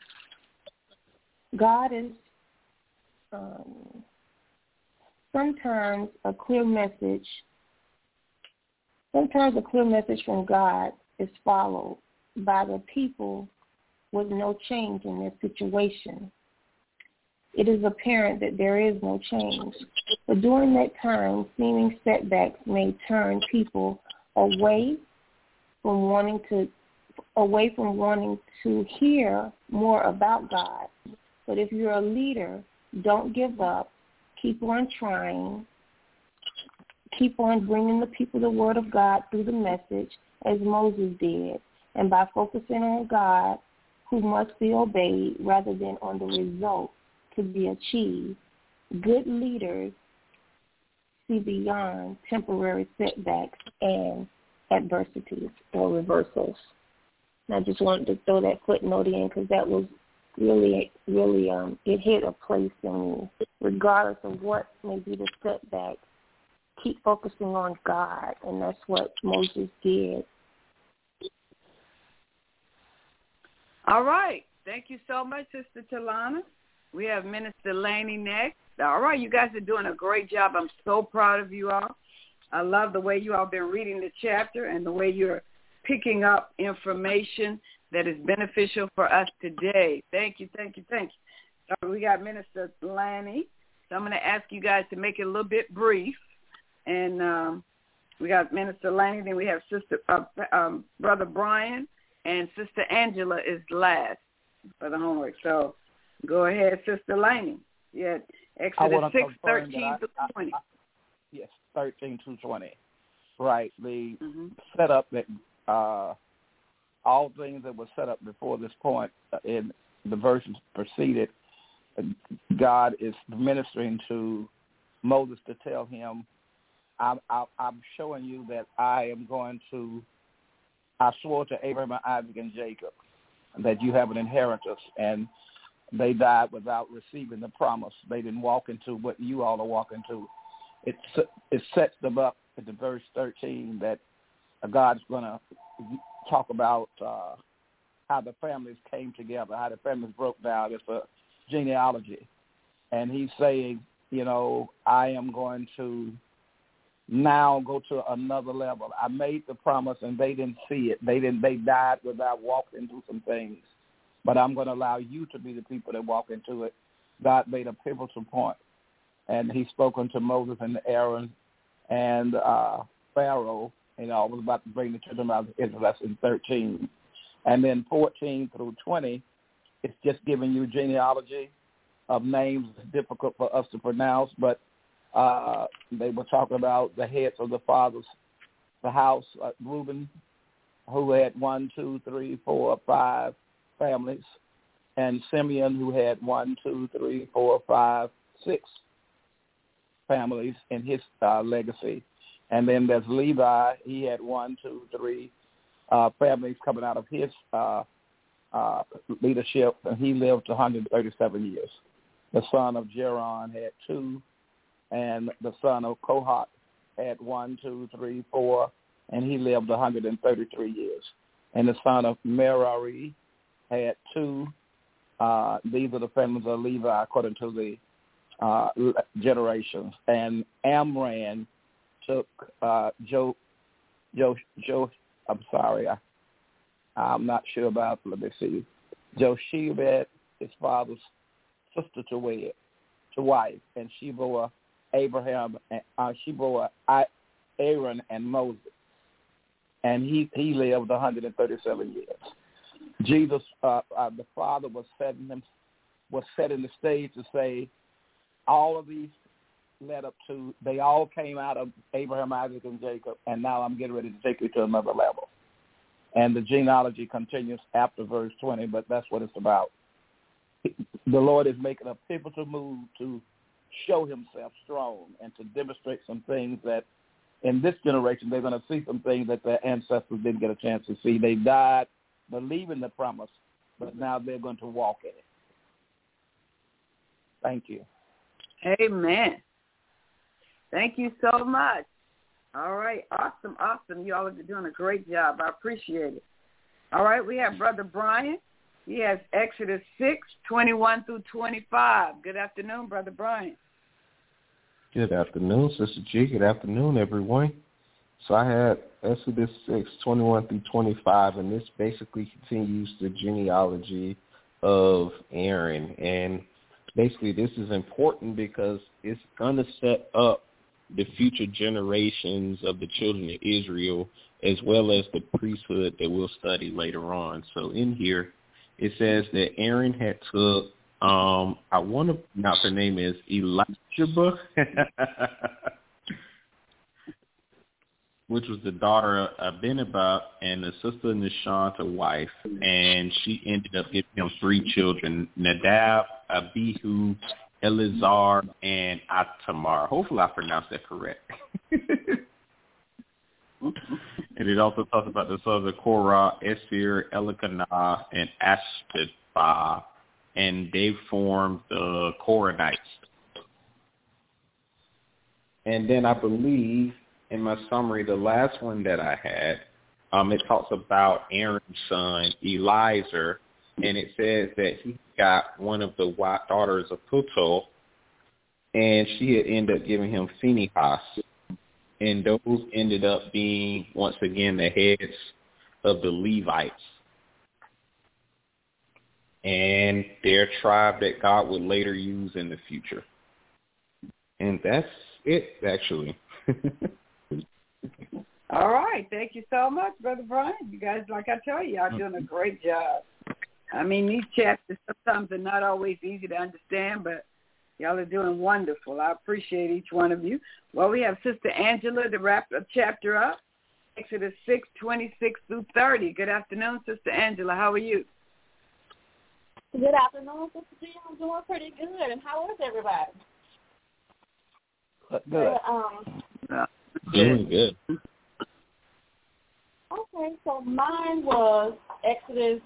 God is sometimes a clear message from God is followed by the people with no change in their situation. It is apparent that there is no change. But during that time, seeming setbacks may turn people away from wanting to hear more about God. But if you're a leader, don't give up. Keep on trying. Keep on bringing the people the word of God through the message, as Moses did, and by focusing on God, who must be obeyed, rather than on the result to be achieved. Good leaders see beyond temporary setbacks and adversities or reversals. And I just wanted to throw that footnote in, because that was really, it hit a place in me. Regardless of what may be the setback, keep focusing on God, and that's what Moses did. All right. Thank you so much, Sister Talana. We have Minister Laney next. All right, you guys are doing a great job. I'm so proud of you all. I love the way you all been reading the chapter and the way you're picking up information that is beneficial for us today. Thank you. We got Minister Laney. So I'm going to ask you guys to make it a little bit brief. And we got Minister Laney. Then we have Brother Brian. and Sister Angela is last for the homework. So go ahead, Sister Laney. Yeah, Exodus 6, 13 through 20. Yes, 13 through 20. Right. The setup that all things that were set up before this point in the verses preceded, God is ministering to Moses to tell him, I'm showing you that I swore to Abraham, Isaac, and Jacob that you have an inheritance, and they died without receiving the promise. They didn't walk into what you all are walking to. It sets them up at the verse 13 that God's going to talk about how the families came together, how the families broke down. It's a genealogy. And he's saying, I am going to now go to another level. I made the promise and they didn't see it. They died without walking through some things. But I'm going to allow you to be the people that walk into it. God made a pivotal point. And he's spoken to Moses and Aaron and Pharaoh, was about to bring the children out of Israel. That's in 13. And then 14 through 20, it's just giving you genealogy of names that's difficult for us to pronounce, but they were talking about the heads of the fathers, the house, Reuben, who had 1, 2, 3, 4, 5 families, and Simeon, who had 1, 2, 3, 4, 5, 6 families in his legacy. And then there's Levi. He had 1, 2, 3 families coming out of his leadership, and he lived 137 years. The son of Jeron had 2, and the son of Kohath had 1, 2, 3, 4, and he lived 133 years. And the son of Merari had 2. These are the families of Levi according to the generations. And Amram took I'm not sure about, let me see, Jochebed, his father's sister to wife, and she bore Abraham, she bore Aaron and Moses, and he lived 137 years. Jesus, the Father was setting the stage to say, all of these led up to, they all came out of Abraham, Isaac, and Jacob, and now I'm getting ready to take you to another level. And the genealogy continues after verse 20, but that's what it's about. The Lord is making a pivotal move to show himself strong and to demonstrate some things that in this generation they're going to see some things that their ancestors didn't get a chance to see. They died believing the promise, but now they're going to walk in it. Thank you. Amen. Thank you so much. All right. Awesome. You all are doing a great job. I appreciate it. All right. We have Brother Brian. He has Exodus 6, 21 through 25. Good afternoon, Brother Brian. Good afternoon, Sister G. Good afternoon, everyone. So I had Exodus 6, 21 through 25, and this basically continues the genealogy of Aaron. And basically this is important because it's going to set up the future generations of the children of Israel, as well as the priesthood that we'll study later on. So in here, it says that Aaron had took, I want to pronounce her name is Elisheba, which was the daughter of Abinadab and the sister of Nahshon to wife, and she ended up giving him 3 children, Nadab, Abihu, Eleazar, and Itamar. Hopefully I pronounced that correct. And it also talks about the sons of Korah, Esir, Elkanah, and Ashdabah, and they formed the Koranites. And then I believe in my summary, the last one that I had, it talks about Aaron's son, Eliezer, and it says that he got one of the daughters of Putol, and she had ended up giving him Phinehas. And those ended up being, once again, the heads of the Levites. And their tribe that God would later use in the future. And that's it, actually. All right. Thank you so much, Brother Brian. You guys, like I tell you, y'all doing a great job. I mean, these chapters sometimes are not always easy to understand, but y'all are doing wonderful. I appreciate each one of you. Well, we have Sister Angela to wrap the chapter up, Exodus 6:26-30. Good afternoon, Sister Angela. How are you? Good afternoon, Sister G. I'm doing pretty good. And how is everybody? Good. Doing good. Okay, so mine was Exodus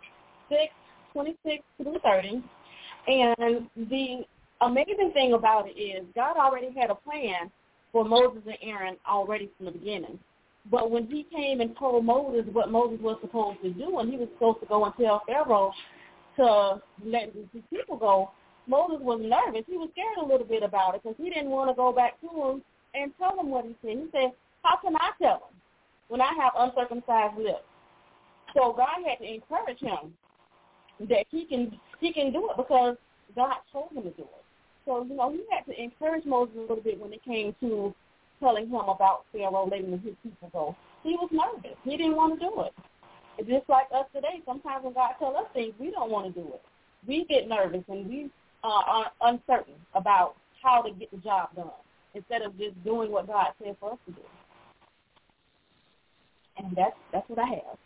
6:26-30. And the amazing thing about it is God already had a plan for Moses and Aaron already from the beginning. But when he came and told Moses what Moses was supposed to do, and he was supposed to go and tell Pharaoh to let the people go, Moses was nervous. He was scared a little bit about it because he didn't want to go back to him and tell him what he said. He said, how can I tell him when I have uncircumcised lips? So God had to encourage him that he can do it because God told him to do it. So, he had to encourage Moses a little bit when it came to telling him about Pharaoh letting his people go. He was nervous. He didn't want to do it. It's just like us today. Sometimes when God tells us things, we don't want to do it. We get nervous and we are uncertain about how to get the job done instead of just doing what God said for us to do. And that's what I have.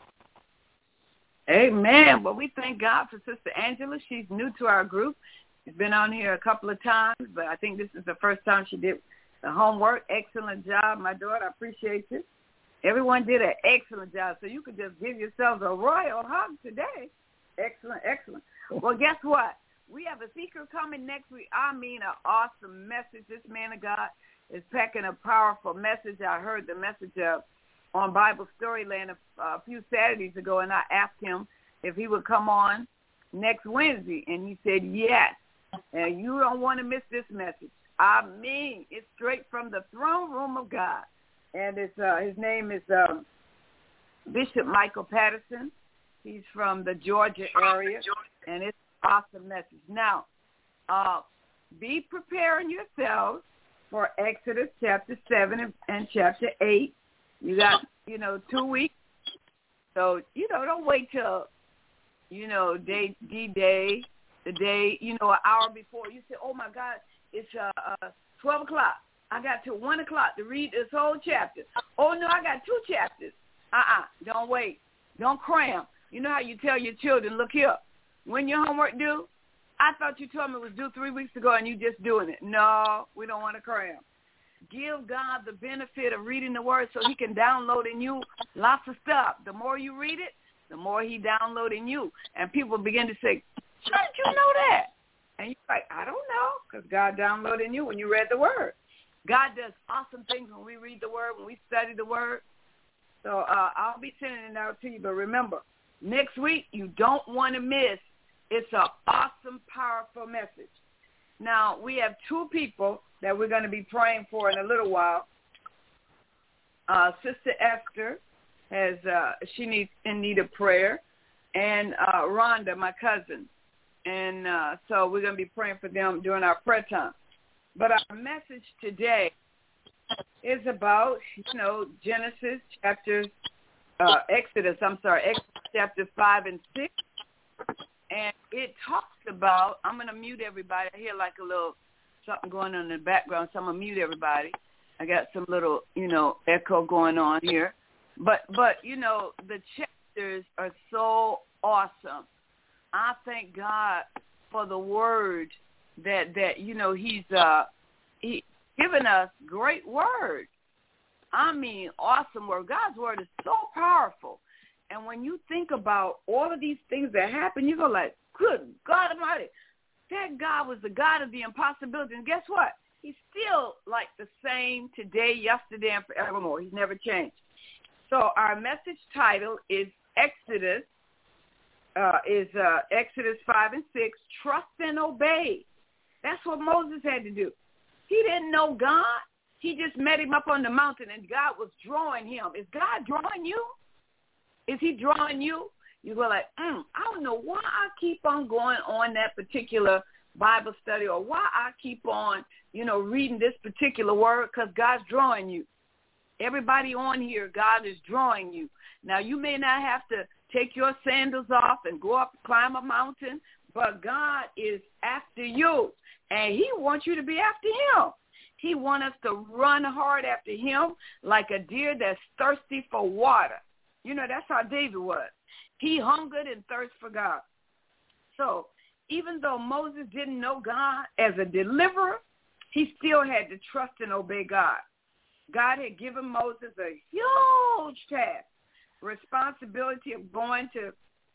Amen. Well, we thank God for Sister Angela. She's new to our group. She's been on here a couple of times, but I think this is the first time she did the homework. Excellent job, my daughter. I appreciate you. Everyone did an excellent job, so you could just give yourselves a royal hug today. Excellent, excellent. Well, guess what? We have a speaker coming next week. I mean, an awesome message. This man of God is packing a powerful message. I heard the message on Bible Storyland a few Saturdays ago, and I asked him if he would come on next Wednesday, and he said yes. And you don't want to miss this message. I mean, it's straight from the throne room of God. And it's his name is Bishop Michael Patterson. He's from the Georgia area, and it's an awesome message. Now, be preparing yourselves for Exodus chapter 7 and chapter 8. You got, 2 weeks. So, don't wait till, D-Day, the day, an hour before. You say, oh, my God, it's 12 o'clock. I got till 1 o'clock to read this whole chapter. Oh, no, I got 2 chapters. Don't wait. Don't cram. You know how you tell your children, look here, when your homework due? I thought you told me it was due 3 weeks ago and you just doing it. No, we don't want to cram. Give God the benefit of reading the word so he can download in you lots of stuff. The more you read it, the more he download in you. And people begin to say, how did you know that? And you're like, I don't know, because God downloaded in you when you read the word. God does awesome things when we read the word, when we study the word. So I'll be sending it out to you. But remember, next week you don't want to miss. It's an awesome, powerful message. Now, we have 2 people that we're going to be praying for in a little while. Sister Esther she needs in need of prayer, and Rhonda, my cousin. And so we're going to be praying for them during our prayer time. But our message today is about, Exodus chapter 5 and 6. And it talks about, I'm going to mute everybody. I hear like a little something going on in the background, so I'm going to mute everybody. I got some little, echo going on here. But the chapters are so awesome. I thank God for the word that he's given us great word. I mean, awesome word. God's word is so powerful. And when you think about all of these things that happen, you go like, good God Almighty, that God was the God of the impossibility. And guess what? He's still like the same today, yesterday, and forevermore. He's never changed. So our message title is Exodus 5 and 6, trust and obey. That's what Moses had to do. He didn't know God. He just met him up on the mountain, and God was drawing him. Is God drawing you? Is he drawing you? You go like, I don't know why I keep on going on that particular Bible study or why I keep on, reading this particular word, because God's drawing you. Everybody on here, God is drawing you. Now, you may not have to take your sandals off and go up, climb a mountain, but God is after you, and he wants you to be after him. He wants us to run hard after him like a deer that's thirsty for water. You know, that's how David was. He hungered and thirsted for God. So even though Moses didn't know God as a deliverer, he still had to trust and obey God. God had given Moses a huge task, responsibility of going to,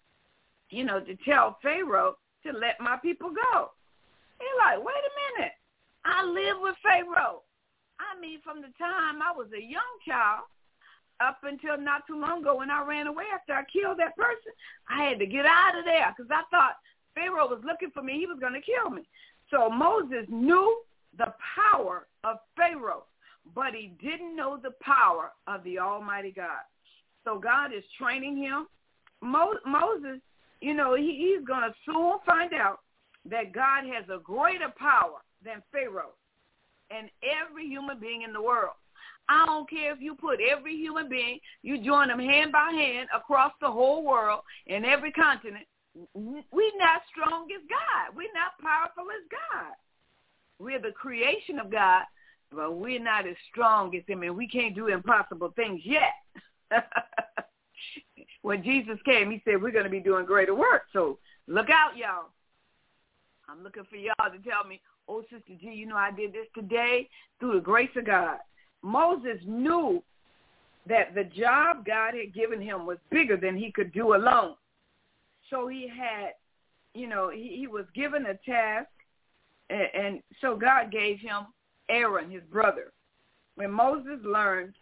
to tell Pharaoh to let my people go. He's like, wait a minute. I lived with Pharaoh. I mean, from the time I was a young child up until not too long ago when I ran away after I killed that person, I had to get out of there because I thought Pharaoh was looking for me. He was going to kill me. So Moses knew the power of Pharaoh, but he didn't know the power of the Almighty God. So God is training him. Moses, he's going to soon find out that God has a greater power than Pharaoh and every human being in the world. I don't care if you put every human being, you join them hand by hand across the whole world in every continent. We're not strong as God. We're not powerful as God. We're the creation of God, but we're not as strong as him, and we can't do impossible things yet. When Jesus came, he said, we're going to be doing greater work. So look out, y'all. I'm looking for y'all to tell me, oh, Sister G, I did this today through the grace of God. Moses knew that the job God had given him was bigger than he could do alone. So he had, he was given a task, and so God gave him Aaron, his brother. When Moses learned,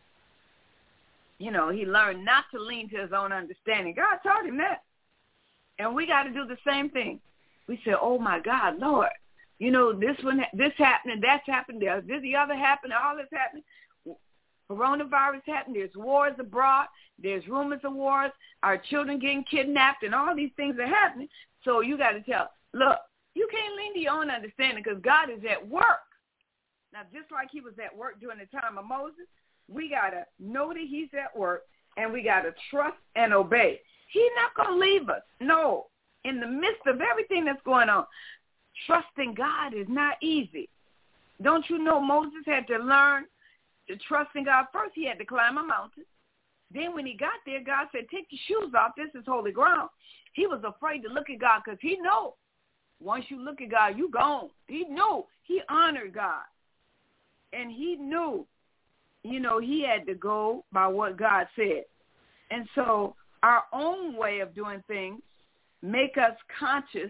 he learned not to lean to his own understanding. God taught him that. And we got to do the same thing. We say, oh, my God, Lord, this happened, that's happened, the other happened, all this happened. Coronavirus happened, there's wars abroad, there's rumors of wars, our children getting kidnapped, and all these things are happening. So you got to tell, look, you can't lean to your own understanding because God is at work. Now, just like he was at work during the time of Moses, we got to know that he's at work, and we got to trust and obey. He's not going to leave us. No. In the midst of everything that's going on, trusting God is not easy. Don't you know Moses had to learn to trust in God? First, he had to climb a mountain. Then when he got there, God said, take your shoes off. This is holy ground. He was afraid to look at God because he knew once you look at God, you gone. He knew. He honored God. And he knew, he had to go by what God said. And so our own way of doing things make us conscious.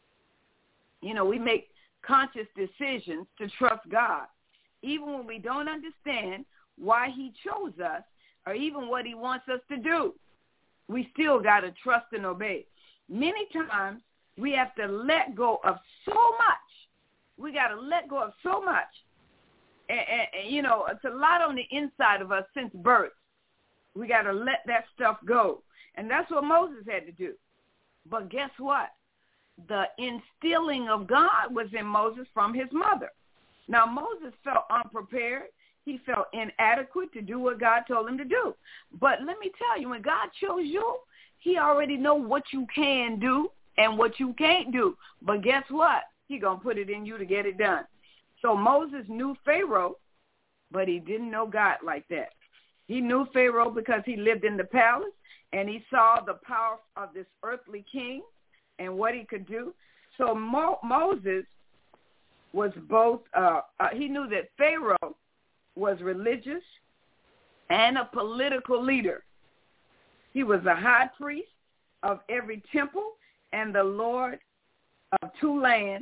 We make conscious decisions to trust God. Even when we don't understand why he chose us or even what he wants us to do, we still got to trust and obey. Many times we have to let go of so much. We got to let go of so much. And it's a lot on the inside of us since birth. We got to let that stuff go. And that's what Moses had to do. But guess what? The instilling of God was in Moses from his mother. Now, Moses felt unprepared. He felt inadequate to do what God told him to do. But let me tell you, when God chose you, he already knows what you can do and what you can't do. But guess what? He's going to put it in you to get it done. So Moses knew Pharaoh, but he didn't know God like that. He knew Pharaoh because he lived in the palace, and he saw the power of this earthly king and what he could do. So Moses was both, he knew that Pharaoh was religious and a political leader. He was a high priest of every temple and the Lord of two lands.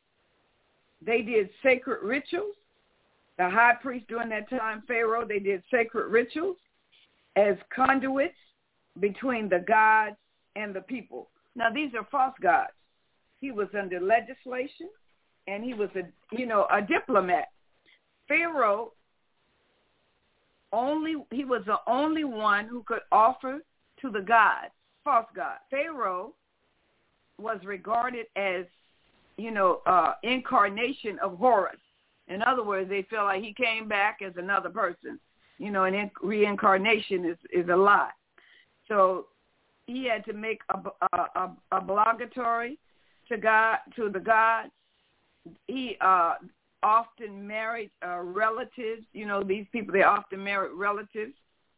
They did sacred rituals. The high priest during that time, Pharaoh, they did sacred rituals as conduits between the gods and the people. Now, these are false gods. He was under legislation, and he was a diplomat. Pharaoh he was the only one who could offer to the gods, false gods. Pharaoh was regarded as, incarnation of Horus. In other words, they felt like he came back as another person. and reincarnation is a lie. So he had to make obligatory to the gods. He often married relatives. These people, they often married relatives.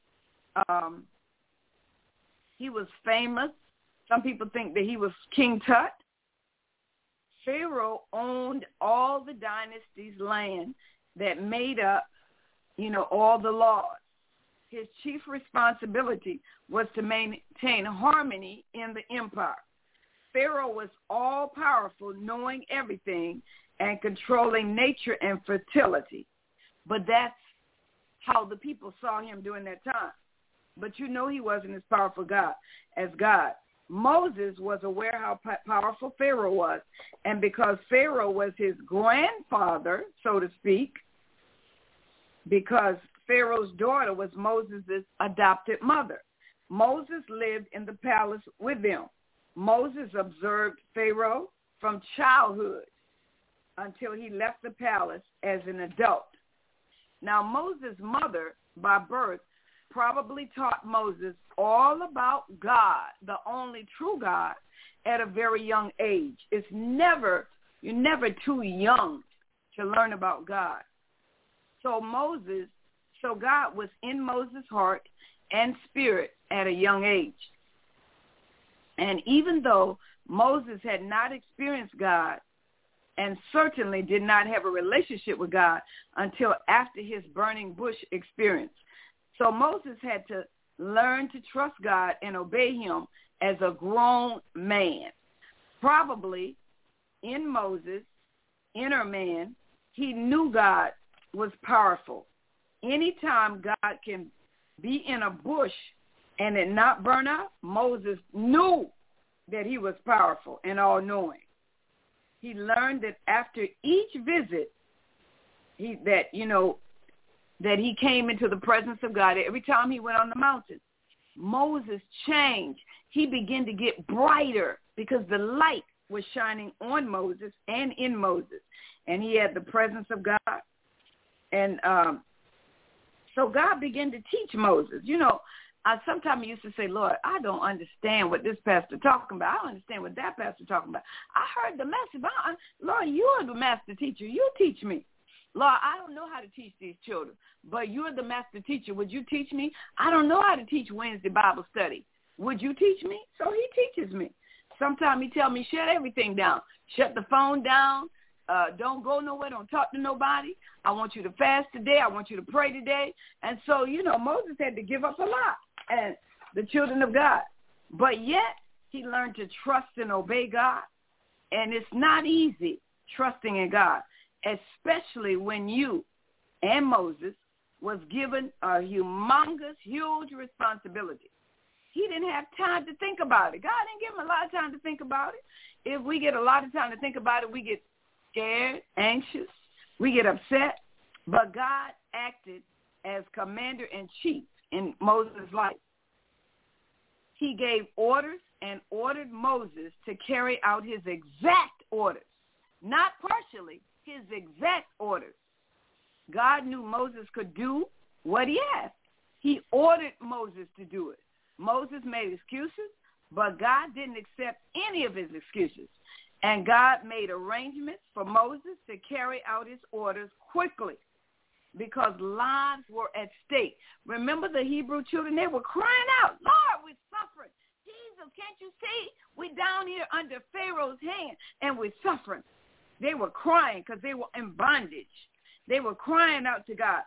He was famous. Some people think that he was King Tut. Pharaoh owned all the dynasty's land that made up, all the laws. His chief responsibility was to maintain harmony in the empire. Pharaoh was all-powerful, knowing everything and controlling nature and fertility. But that's how the people saw him during that time. But he wasn't as powerful as God. Moses was aware how powerful Pharaoh was. And because Pharaoh was his grandfather, so to speak, because Pharaoh's daughter was Moses' adopted mother, Moses lived in the palace with them. Moses observed Pharaoh from childhood until he left the palace as an adult. Now, Moses' mother, by birth, probably taught Moses all about God, the only true God, at a very young age. You're never too young to learn about God. So God was in Moses' heart and spirit at a young age. And even though Moses had not experienced God and certainly did not have a relationship with God until after his burning bush experience. So Moses had to learn to trust God and obey him as a grown man. Probably in Moses' inner man, he knew God was powerful. Anytime God can be in a bush and it not burn up, Moses knew that he was powerful and all-knowing. He learned that after each visit, that he came into the presence of God. Every time he went on the mountain, Moses changed. He began to get brighter because the light was shining on Moses and in Moses. And he had the presence of God. And so God began to teach Moses. I sometimes used to say, Lord, I don't understand what this pastor talking about. I don't understand what that pastor talking about. I heard the message, but Lord, you are the master teacher. You teach me. Lord, I don't know how to teach these children, but you're the master teacher. Would you teach me? I don't know how to teach Wednesday Bible study. Would you teach me? So he teaches me. Sometimes he tell me, shut everything down. Shut the phone down. Don't go nowhere. Don't talk to nobody. I want you to fast today. I want you to pray today. And so, Moses had to give up a lot, and the children of God. But yet he learned to trust and obey God. And it's not easy trusting in God, especially when you and Moses was given a humongous, huge responsibility. He didn't have time to think about it. God didn't give him a lot of time to think about it. If we get a lot of time to think about it, we get scared, anxious, we get upset. But God acted as commander-in-chief in Moses' life. He gave orders and ordered Moses to carry out his exact orders, not partially, his exact orders. God knew Moses could do what he asked. He ordered Moses to do it. Moses made excuses, but God didn't accept any of his excuses. And God made arrangements for Moses to carry out his orders quickly because lives were at stake. Remember the Hebrew children? They were crying out, Lord, we're suffering. Jesus, can't you see? We're down here under Pharaoh's hand, and we're suffering. They were crying because they were in bondage. They were crying out to God.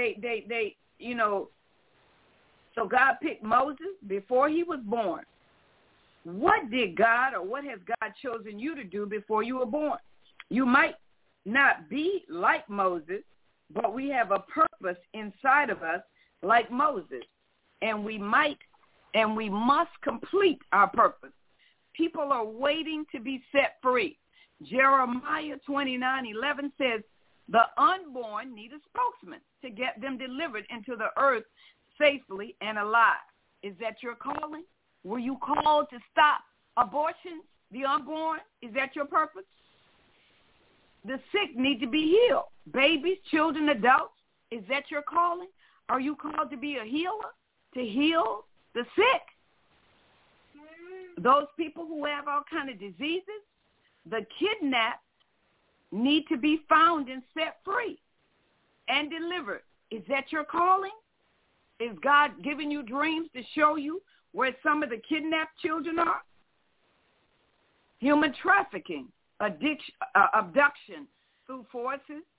So God picked Moses before he was born. What did God, or what has God chosen you to do before you were born? You might not be like Moses, but we have a purpose inside of us like Moses. And we must complete our purpose. People are waiting to be set free. Jeremiah 29:11 says, the unborn need a spokesman to get them delivered into the earth safely and alive. Is that your calling? Were you called to stop abortion, the unborn? Is that your purpose? The sick need to be healed. Babies, children, adults, is that your calling? Are you called to be a healer, to heal the sick? Those people who have all kind of diseases, the kidnapped need to be found and set free and delivered. Is that your calling? Is God giving you dreams to show you where some of the kidnapped children are? Human trafficking, abduction through forced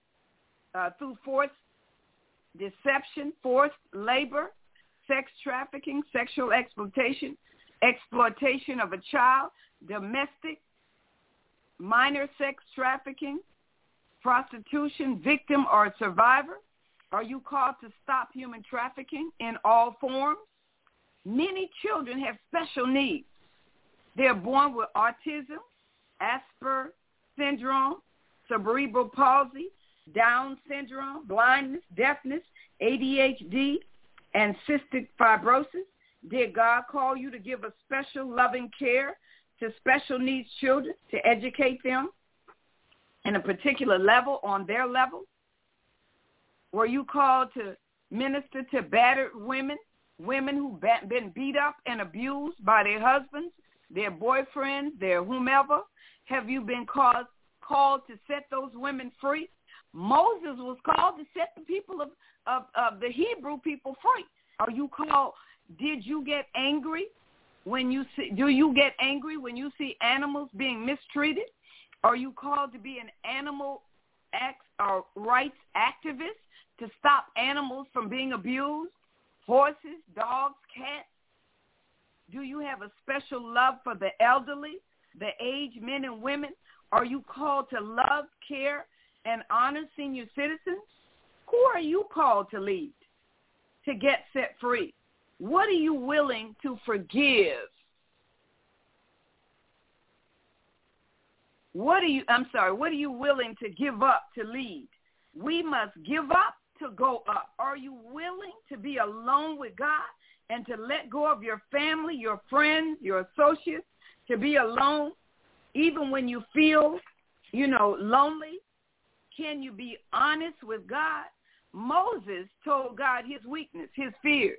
deception, forced labor, sex trafficking, sexual exploitation of a child, domestic, minor sex trafficking, prostitution, victim or survivor. Are you called to stop human trafficking in all forms? Many children have special needs. They are born with autism, Asperger's syndrome, cerebral palsy, Down syndrome, blindness, deafness, ADHD, and cystic fibrosis. Did God call you to give a special loving care to special needs children, to educate them in a particular level, on their level? Were you called to minister to battered women, women who've been beat up and abused by their husbands, their boyfriends, their whomever? Have you been called to set those women free? Moses was called to set the people of the Hebrew people free. Are you called? Did you get angry when you see? Do you get angry when you see animals being mistreated? Are you called to be an animal rights activist to stop animals from being abused? Horses, dogs, cats. Do you have a special love for the elderly, the aged men and women? Are you called to love, care, and honor senior citizens? Who are you called to lead, to get set free? What are you willing to forgive? What are you willing to give up to lead? We must give up to go up. Are you willing to be alone with God and to let go of your family, your friends, your associates, to be alone even when you feel, lonely? Can you be honest with God? Moses told God his weakness, his fears.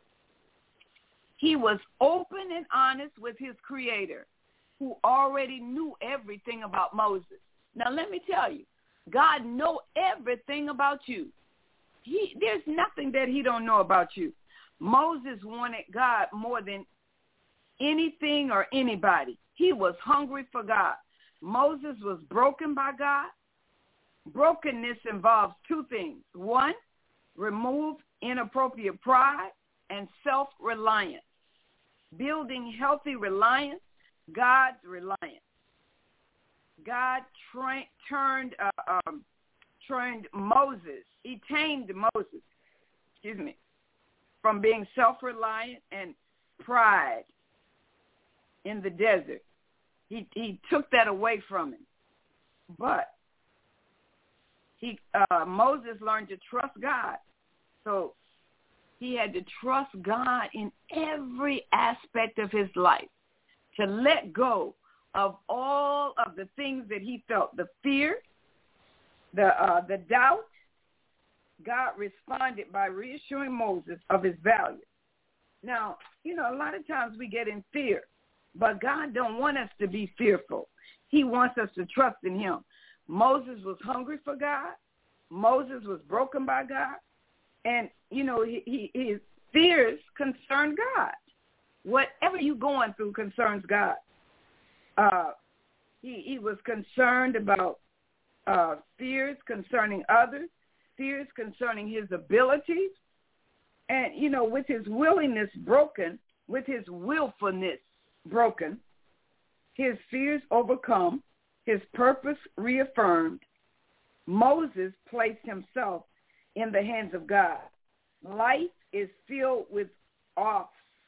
He was open and honest with his Creator, who already knew everything about Moses. Now, let me tell you, God knows everything about you. There's nothing that he don't know about you. Moses wanted God more than anything or anybody. He was hungry for God. Moses was broken by God. Brokenness involves two things. One, remove inappropriate pride and self-reliance. Building healthy reliance, God's reliance. God trained Moses. He tamed Moses, from being self-reliant and pride in the desert. He took that away from him. But Moses learned to trust God. So he had to trust God in every aspect of his life, to let go of all of the things that he felt, the fear, the doubt. God responded by reassuring Moses of his value. Now, a lot of times we get in fear, but God don't want us to be fearful. He wants us to trust in him. Moses was hungry for God. Moses was broken by God. And, his fears concern God. Whatever you're going through concerns God. He was concerned about fears concerning others, fears concerning his abilities. And, with his willingness broken, with his willfulness broken, his fears overcome, his purpose reaffirmed, Moses placed himself in the hands of God. Life is filled with ups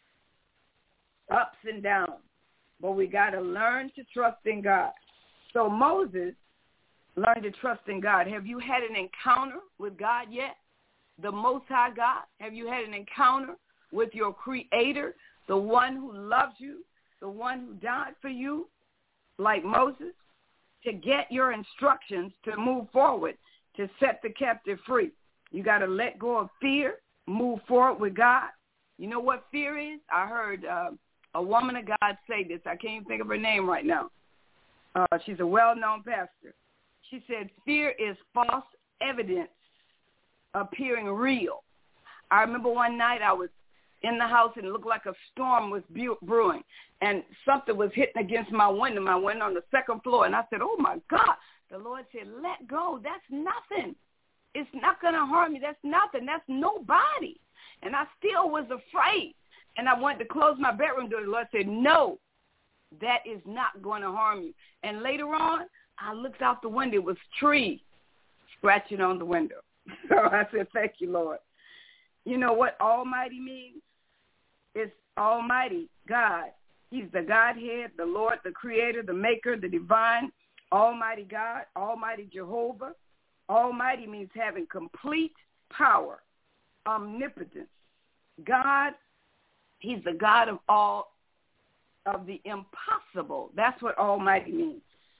and downs, but we got to learn to trust in God. So Moses learned to trust in God. Have you had an encounter with God yet? The Most High God? Have you had an encounter with your Creator, the one who loves you, the one who died for you, like Moses, to get your instructions to move forward, to set the captive free? You got to let go of fear move forward with God. You know what fear is? I heard a woman of God say this. I can't even think of her name right now. She's a well-known pastor. She said, fear is false evidence appearing real. I remember one night I was in the house and it looked like a storm was brewing, and something was hitting against my window. My window on the second floor, and I said, oh, my God. The Lord said, let go. That's nothing. It's not going to harm you. That's nothing. That's nobody. And I still was afraid, and I wanted to close my bedroom door. The Lord said, no, that is not going to harm you. And later on, I looked out the window. It was trees scratching on the window. So I said, thank you, Lord. You know what Almighty means? It's Almighty God. He's the Godhead, the Lord, the Creator, the Maker, the Divine, Almighty God, Almighty Jehovah. Almighty means having complete power, omnipotence. God, he's the God of all of the impossible. That's what Almighty means.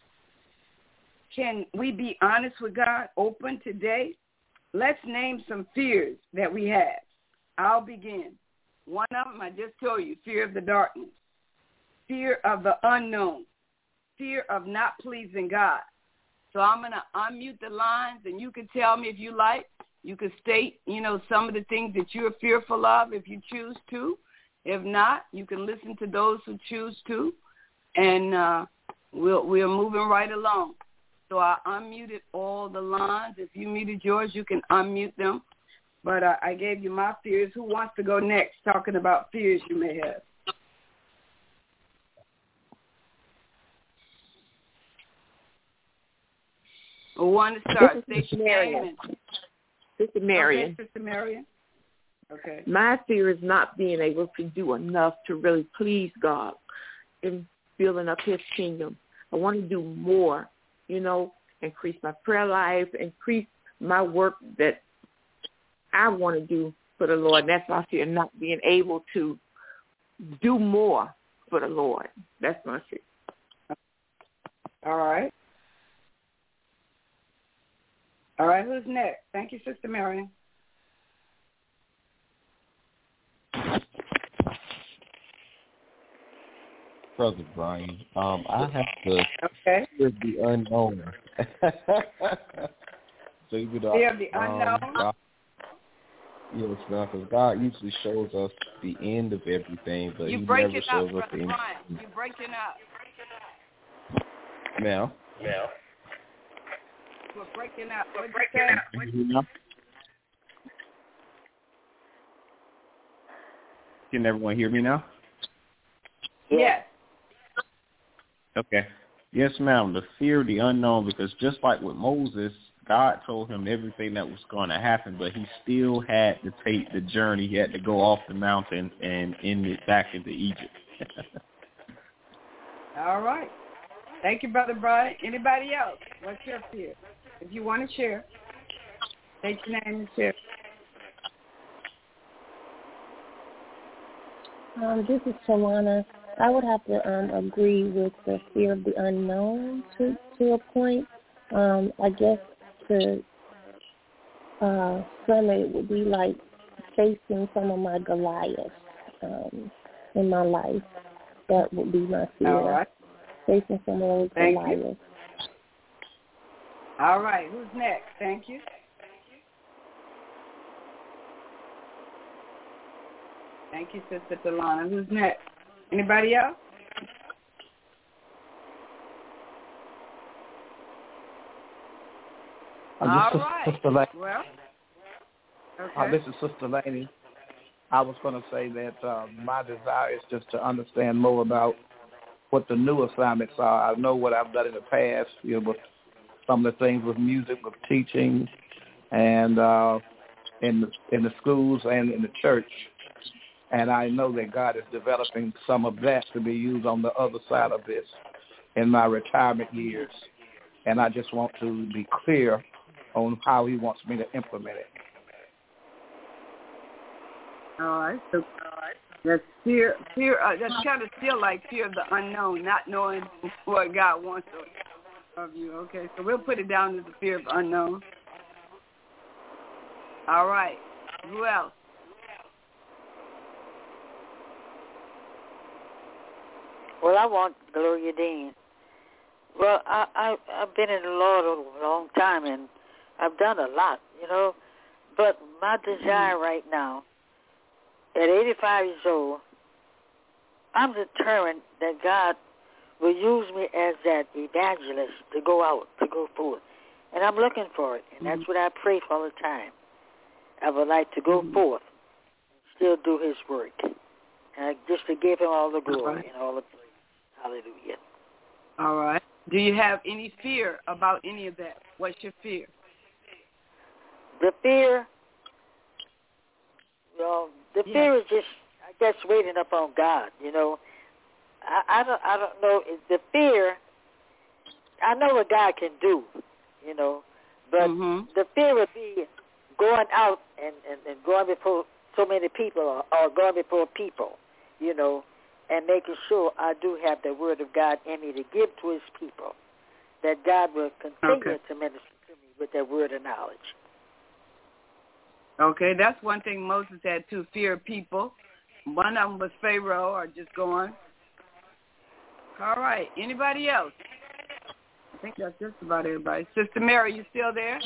Can we be honest with God, open today? Let's name some fears that we have. I'll begin. One of them I just told you, fear of the darkness, fear of the unknown, fear of not pleasing God. So I'm going to unmute the lines, and you can tell me if you like. You can state, some of the things that you're fearful of if you choose to. If not, you can listen to those who choose to, and we're moving right along. So I unmuted all the lines. If you muted yours, you can unmute them. But I gave you my fears. Who wants to go next, talking about fears you may have? Who want to start? Sister Marion. Sister Marion. Okay, Sister Marion. Okay. My fear is not being able to do enough to really please God in building up his kingdom. I want to do more, increase my prayer life, increase my work that I want to do for the Lord. That's my fear, not being able to do more for the Lord. That's my fear. All right. All right, who's next? Thank you, Sister Marion. Brother Brian, I have to fear the unknown. So you know, fear the unknown. God, yes, because God usually shows us the end of everything, but He never shows us the end. You're breaking up. Now. We're breaking up. What you say? Can everyone hear me now? Yes. Okay. Yes, ma'am. The fear of the unknown, because just like with Moses, God told him everything that was going to happen, but he still had to take the journey. He had to go off the mountain and end it back into Egypt. All right. Thank you, Brother Brian. Anybody else? What's your fear? If you want to share, take your name and share. This is Tawana. I would have to agree with the fear of the unknown to a point. I guess to some it would be like facing some of my Goliaths in my life. That would be my fear. All right. Facing some of those Goliaths. All right. Who's next? Thank you. Thank you, Sister Delana. Who's next? Anybody else? All right. Sister Laney. Well, okay. This is Sister Laney. I was going to say that my desire is just to understand more about what the new assignments are. I know what I've done in the past, with some of the things with music, with teaching, and in the schools and in the church. And I know that God is developing some of that to be used on the other side of this in my retirement years. And I just want to be clear on how he wants me to implement it. All right. So that's fear. That's kind of still like fear of the unknown, not knowing what God wants of you. Okay. So we'll put it down as the fear of the unknown. All right. Who else? Well, I want Gloria Dean. Well, I've been in the Lord a long time, and I've done a lot, you know. But my desire right now, at 85 years old, I'm determined that God will use me as that evangelist to go out, to go forth. And I'm looking for it, and that's what I pray for all the time. I would like to go forth and still do his work, just to give him all the glory and all the praise. Hallelujah. All right. Do you have any fear about any of that? What's your fear? The fear, fear is just, I guess, waiting upon God, you know. I don't know. The fear, I know what God can do, you know, but the fear would be going out and going before so many people or going before people, you know, and making sure I do have the word of God in me to give to his people, that God will continue to minister to me with that word of knowledge. Okay, that's one thing Moses had too, fear of people. One of them was Pharaoh, or just going. All right, anybody else? I think that's just about everybody. Sister Mary, you still there?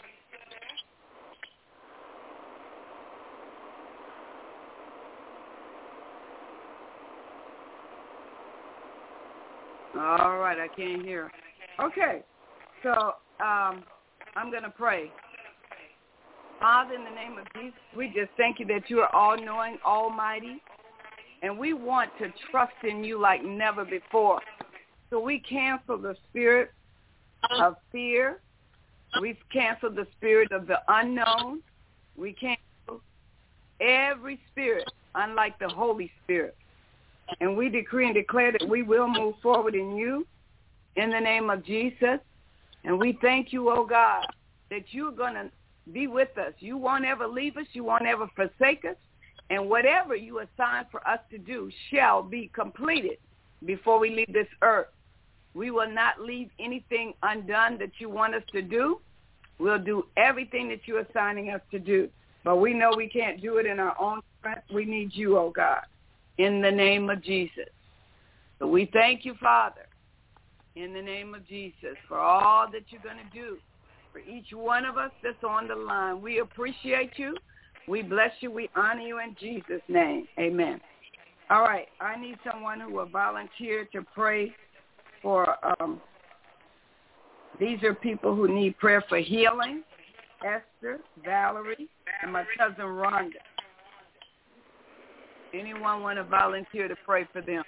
All right, I can't hear. Okay, so I'm going to pray. Father, in the name of Jesus, we just thank you that you are all-knowing, almighty, and we want to trust in you like never before. So we cancel the spirit of fear. We cancel the spirit of the unknown. We cancel every spirit, unlike the Holy Spirit. And we decree and declare that we will move forward in you in the name of Jesus. And we thank you, oh God, that you're going to be with us. You won't ever leave us. You won't ever forsake us. And whatever you assign for us to do shall be completed before we leave this earth. We will not leave anything undone that you want us to do. We'll do everything that you're assigning us to do. But we know we can't do it in our own strength. We need you, oh God, in the name of Jesus. So we thank you, Father, in the name of Jesus, for all that you're going to do for each one of us that's on the line. We appreciate you. We bless you. We honor you in Jesus' name. Amen. All right. I need someone who will volunteer to pray for, these are people who need prayer for healing. Esther, Valerie, and my cousin Rhonda. Anyone want to volunteer to pray for them?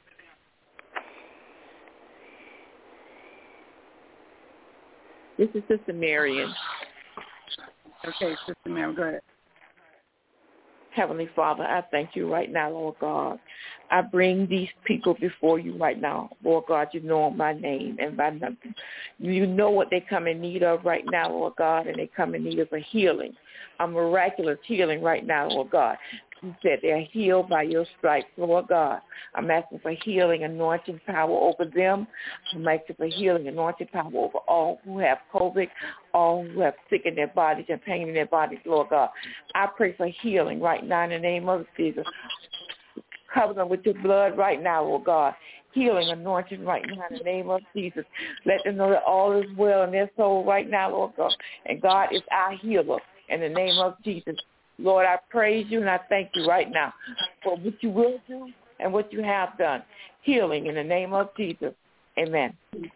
This is Sister Marion. Okay, Sister Marion, go ahead. Heavenly Father, I thank you right now, Lord God. I bring these people before you right now. Lord God, you know them by name and by nothing. You know what they come in need of right now, Lord God, and they come in need of a healing, a miraculous healing right now, Lord God. You said they're healed by your stripes, Lord God. I'm asking for healing, anointing power over them. I'm asking for healing, anointing power over all who have COVID, all who have sick in their bodies and pain in their bodies, Lord God. I pray for healing right now in the name of Jesus. Cover them with your blood right now, Lord God. Healing, anointing right now in the name of Jesus. Let them know that all is well in their soul right now, Lord God. And God is our healer in the name of Jesus. Lord, I praise you and I thank you right now for what you will do and what you have done. Healing in the name of Jesus. Amen.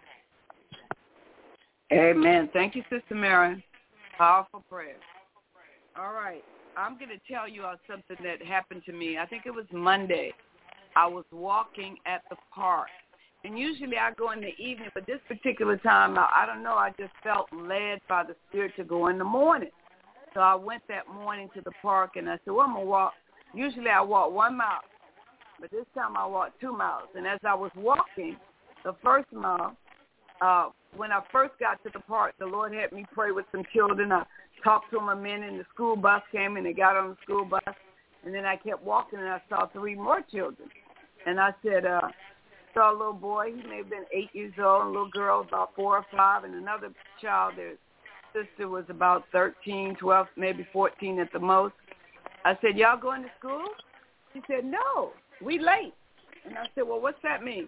Amen. Thank you, Sister Mary. Powerful prayer. All right. I'm going to tell you something that happened to me. I think it was Monday. I was walking at the park. And usually I go in the evening, but this particular time, I don't know, I just felt led by the Spirit to go in the morning. So I went that morning to the park, and I said, well, I'm going to walk. Usually I walk 1 mile, but this time I walked 2 miles. And as I was walking the first mile, when I first got to the park, the Lord had me pray with some children. I talked to them a minute, and the school bus came, and they got on the school bus. And then I kept walking, and I saw 3 more children. And I said, saw a little boy. He may have been 8 years old, and a little girl about 4 or 5, and another child there. Sister was about 13, 12, maybe 14 at the most. I said, y'all going to school? She said, no, we late. And I said, well, what's that mean?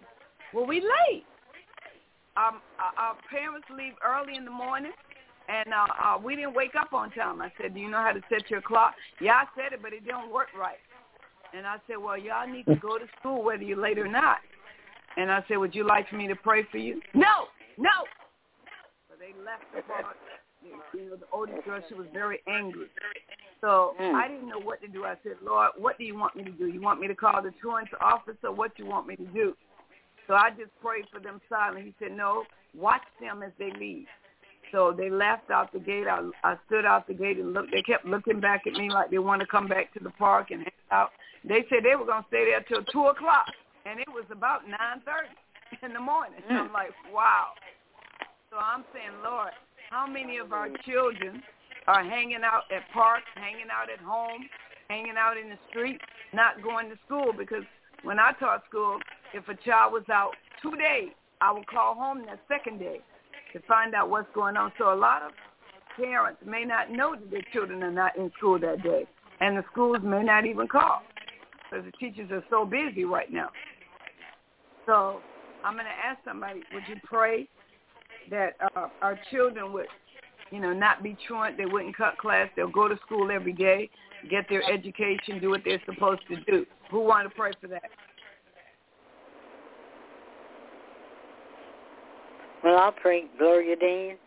Well, we late. Our parents leave early in the morning, and we didn't wake up on time. I said, do you know how to set your clock? Yeah, I said it, but it didn't work right. And I said, well, y'all need to go to school whether you're late or not. And I said, would you like for me to pray for you? No. So they left the park. You know, the oldest girl, she was very angry. So I didn't know what to do. I said, Lord, what do you want me to do? You want me to call the truant officer? What do you want me to do? So I just prayed for them silently. He said, no, watch them as they leave. So they left out the gate. I stood out the gate and looked. They kept looking back at me like they want to come back to the park and hang out. They said they were going to stay there till 2 o'clock, and it was about 9:30 in the morning. And I'm like, wow. So I'm saying, Lord, how many of our children are hanging out at parks, hanging out at home, hanging out in the street, not going to school? Because when I taught school, if a child was out 2 days, I would call home that second day to find out what's going on. So a lot of parents may not know that their children are not in school that day, and the schools may not even call because the teachers are so busy right now. So I'm going to ask somebody, would you pray that our children would, not be truant, they wouldn't cut class, they'll go to school every day, get their education, do what they're supposed to do. Who want to pray for that? Well, I'll pray, Gloria Dean.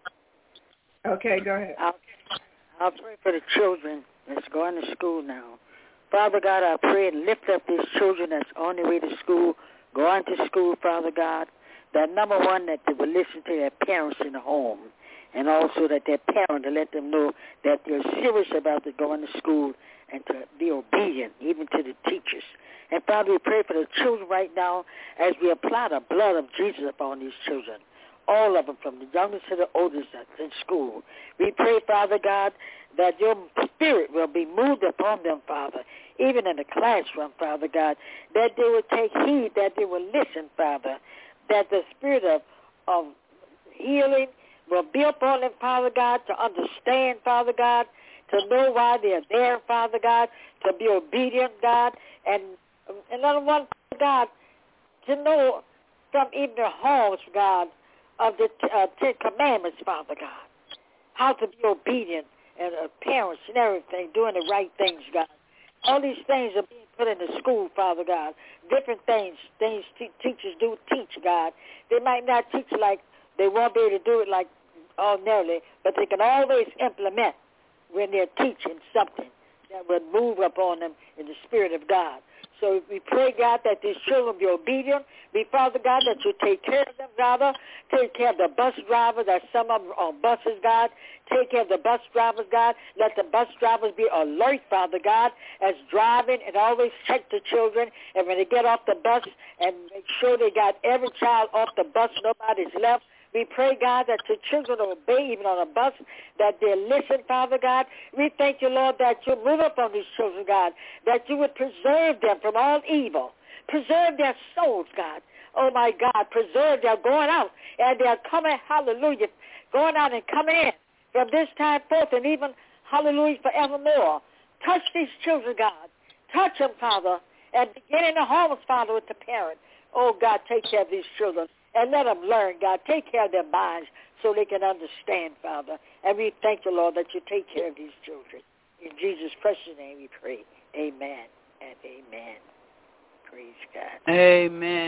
Okay, go ahead. I'll pray for the children that's going to school now. Father God, I pray and lift up these children that's on their way to school, going to school, Father God, that number one, that they will listen to their parents in the home, and also that their parents will let them know that they're serious about going to school and to be obedient, even to the teachers. And Father, we pray for the children right now as we apply the blood of Jesus upon these children, all of them, from the youngest to the oldest that's in school. We pray, Father God, that your spirit will be moved upon them, Father, even in the classroom, Father God, that they will take heed, that they will listen, Father, that the spirit of healing will be upon them, Father God, to understand, Father God, to know why they're there, Father God, to be obedient, God, and another one, God, to know from even their homes, God, of the 10 Commandments, Father God, how to be obedient and parents and everything, doing the right things, God. All these things are being put in the school, Father God. Different things teachers do teach, God. They might not teach like they won't be able to do it like ordinarily, but they can always implement when they're teaching something that would move upon them in the Spirit of God. So we pray, God, that these children be obedient. We, Father God, that you take care of them, Father. Take care of the bus drivers, that some of them are on buses, God. Take care of the bus drivers, God. Let the bus drivers be alert, Father God, as driving, and always check the children. And when they get off the bus, and make sure they got every child off the bus, nobody's left. We pray, God, that your children obey even on a bus, that they listen, Father God. We thank you, Lord, that you move upon these children, God, that you would preserve them from all evil. Preserve their souls, God. Oh, my God, preserve their going out and their coming, hallelujah, going out and coming in from this time forth and even, hallelujah, forevermore. Touch these children, God. Touch them, Father, and begin in the homes, Father, with the parent. Oh, God, take care of these children. And let them learn, God. Take care of their minds so they can understand, Father. And we thank you, Lord, that you take care of these children. In Jesus' precious name we pray. Amen and amen. Praise God. Amen.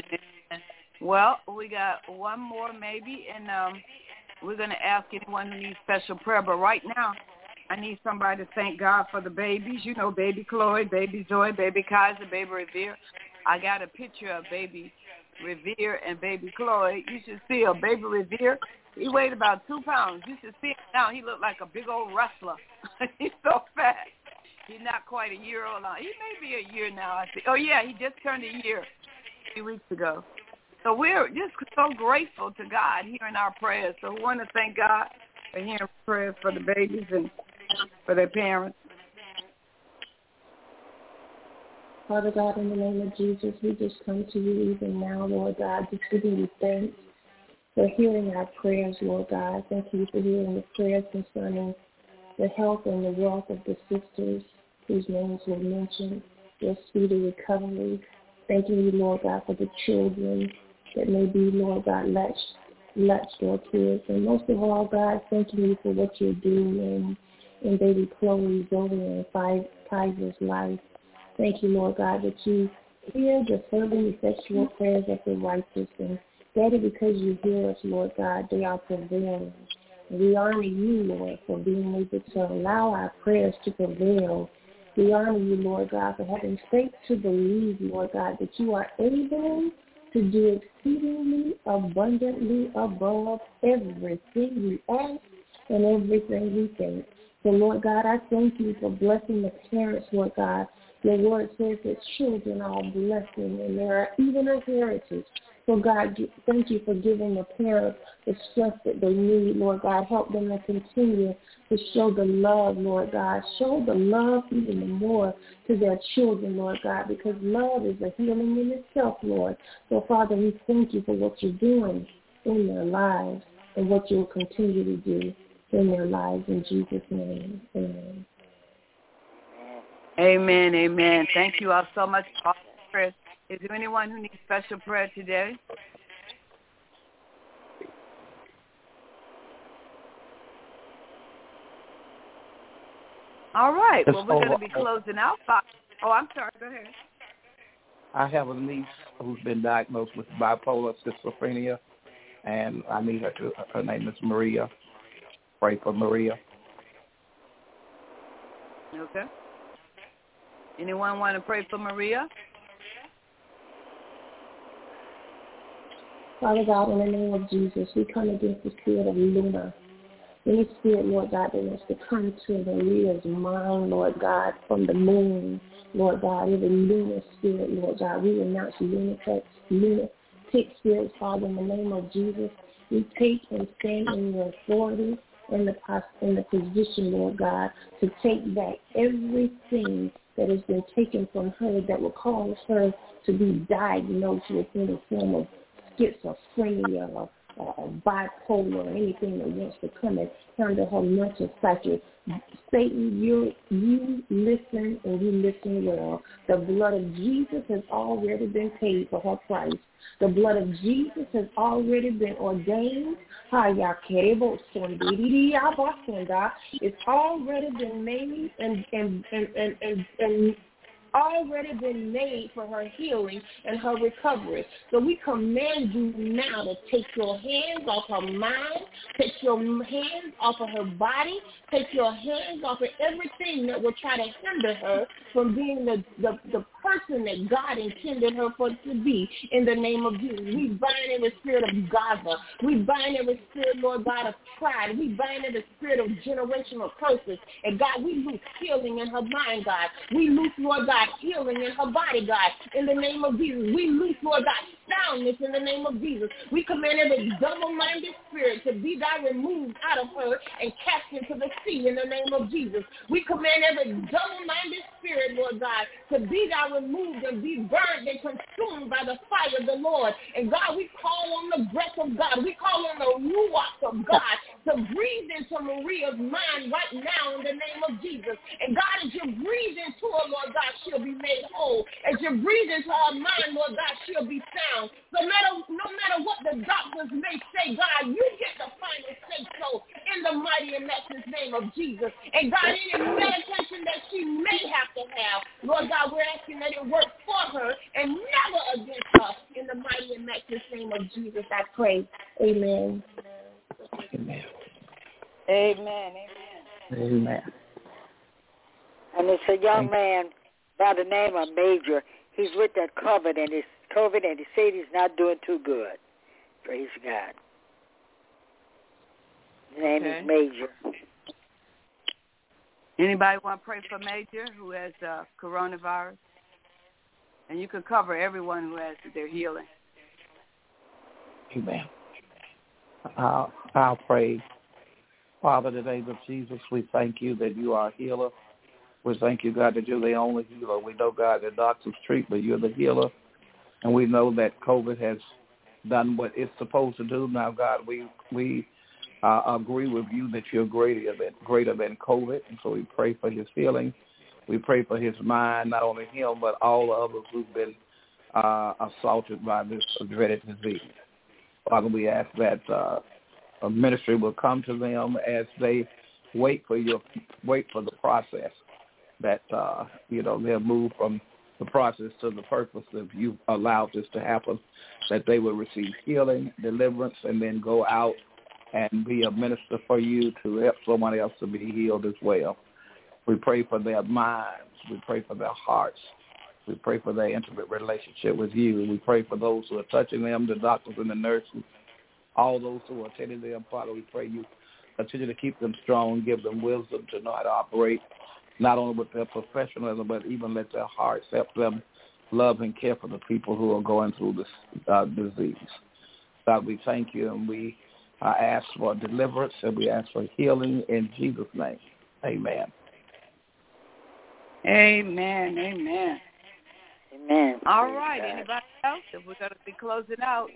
Well, we got one more maybe, and we're going to ask anyone who needs special prayer. But right now, I need somebody to thank God for the babies. You know, baby Chloe, baby Zoe, baby Kaiser, baby Revere. I got a picture of baby Revere and baby Chloe. You should see a baby Revere. He weighed about 2 pounds. You should see him now. He looked like a big old wrestler. He's so fat. He's not quite a year old now. He may be a year now, I think. Oh, yeah, he just turned a year a few weeks ago. So we're just so grateful to God hearing our prayers. So we want to thank God for hearing prayers for the babies and for their parents. Father God, in the name of Jesus, we just come to you even now, Lord God, just giving you thanks for hearing our prayers, Lord God. Thank you for hearing the prayers concerning the health and the wealth of the sisters whose names were mentioned, their speedy recovery. Thanking you, Lord God, for the children that may be, Lord God, latched or kids. And most of all, God, thanking you for what you're doing in baby Chloe's over in Kaiser's life. Thank you, Lord God, that you hear the fervent, effectual prayers of the righteous. And Daddy, because you hear us, Lord God, they are prevailing. And we honor you, Lord, for being able to allow our prayers to prevail. We honor you, Lord God, for having faith to believe, Lord God, that you are able to do exceedingly abundantly above everything we ask and everything we think. So, Lord God, I thank you for blessing the parents, Lord God. Your word says that children are a blessing and they are even a heritage. So, God, thank you for giving the parents the strength that they need, Lord God. Help them to continue to show the love, Lord God. Show the love even more to their children, Lord God, because love is a healing in itself, Lord. So, Father, we thank you for what you're doing in their lives and what you'll continue to do in their lives. In Jesus' name, amen. Amen, amen. Thank you all so much, Chris. Is there anyone who needs special prayer today? All right. Well, we're going to be closing out. Oh, I'm sorry. Go ahead. I have a niece who's been diagnosed with bipolar schizophrenia, and I need her to. Her name is Maria. Pray for Maria. Okay. Anyone want to pray for Maria? Father God, in the name of Jesus, we come against the spirit of Luna. Any spirit, Lord God, that wants to come to Maria's mind, Lord God, from the moon, Lord God, every lunar spirit, Lord God, we renounce lunatic spirits, Father, in the name of Jesus. We take and stand in your authority in the position, Lord God, to take back everything that has been taken from her that will cause her to be diagnosed with any form of schizophrenia or bipolar or anything that wants to come and handle her mental psyche. Satan, you listen and you listen well. The blood of Jesus has already been paid for her price. The blood of Jesus has already been ordained. It's already been made and already been made for her healing and her recovery. So we command you now to take your hands off her mind, take your hands off of her body, take your hands off of everything that will try to hinder her from being the person that God intended her for to be in the name of Jesus. We bind every spirit of Gaza. We bind every spirit, Lord God, of pride. We bind every spirit of generational curses. And God, we lose healing in her mind, God. We lose, Lord God, healing in her body, God, in the name of Jesus. We lose, Lord God, soundness in the name of Jesus. We command every double-minded spirit to be thou removed out of her and cast into the sea in the name of Jesus. We command every double-minded spirit, Lord God, to be thou removed and be burned and consumed by the fire of the Lord. And God, we call on the breath of God. We call on the ruach of God to breathe into Maria's mind right now in the name of Jesus. And God, as you breathe into her, Lord God, she'll be made whole. As you breathe into her mind, Lord God, she'll be sound. So no matter what the doctors may say, God, you get the final say-so in the mighty and matchless name of Jesus. And God, any medication that she may have to have, Lord God, we're asking that it work for her and never against her. In the mighty and matchless name of Jesus, I pray. Amen. Amen. Amen. Amen. And it's a young man by the name of Major. He's with that COVID, and he said he's not doing too good. Praise God. His name is Major. Anybody want to pray for Major who has coronavirus? And you can cover everyone who has their healing. Amen. I'll pray. Father, in the name of Jesus, we thank you that you are a healer. We thank you, God, that you're the only healer. We know, God, that doctors treat, but you're the healer. And we know that COVID has done what it's supposed to do. Now, God, we agree with you that you're greater than COVID. And so we pray for his healing. We pray for his mind, not only him, but all the others who've been assaulted by this dreaded disease. Father, we ask that a ministry will come to them as they wait for the process, that they'll move from the process to the purpose that you allowed this to happen, that they will receive healing, deliverance, and then go out and be a minister for you to help someone else to be healed as well. We pray for their minds. We pray for their hearts. We pray for their intimate relationship with you. We pray for those who are touching them, the doctors and the nurses, all those who are attending them. Father, we pray you continue to keep them strong, give them wisdom to know how to operate, not only with their professionalism, but even let their hearts help them love and care for the people who are going through this disease. God, we thank you, and we ask for deliverance, and we ask for healing in Jesus' name. Amen. Amen. Amen. Amen. All right. Anybody else? If we're going to be closing out.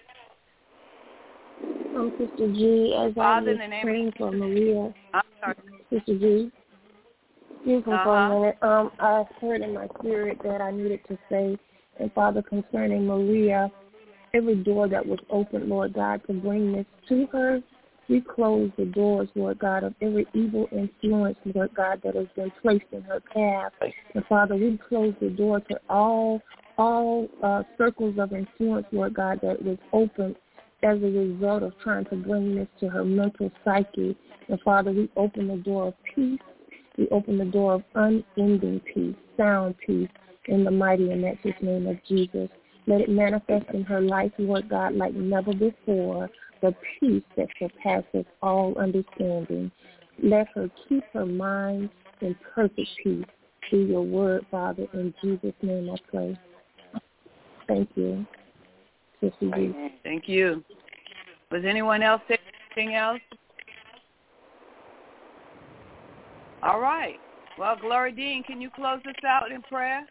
Sister G, as I was praying for Maria. I'm sorry. Sister G. Excuse me for a minute. I heard in my spirit that I needed to say, and Father, concerning Maria, every door that was open, Lord God, to bring this to her, we close the doors, Lord God, of every evil influence, Lord God, that has been placed in her path. And Father, we close the door to all circles of influence, Lord God, that was open as a result of trying to bring this to her mental psyche. And Father, we open the door of peace. We open the door of unending peace, sound peace, in the mighty and matchless name of Jesus. Let it manifest in her life, Lord God, like never before, the peace that surpasses all understanding. Let her keep her mind in perfect peace through your word, Father. In Jesus' name I pray. Thank you. Sister G. Thank you. Was anyone else saying anything else? All right. Well, Glory Dean, can you close us out in prayer?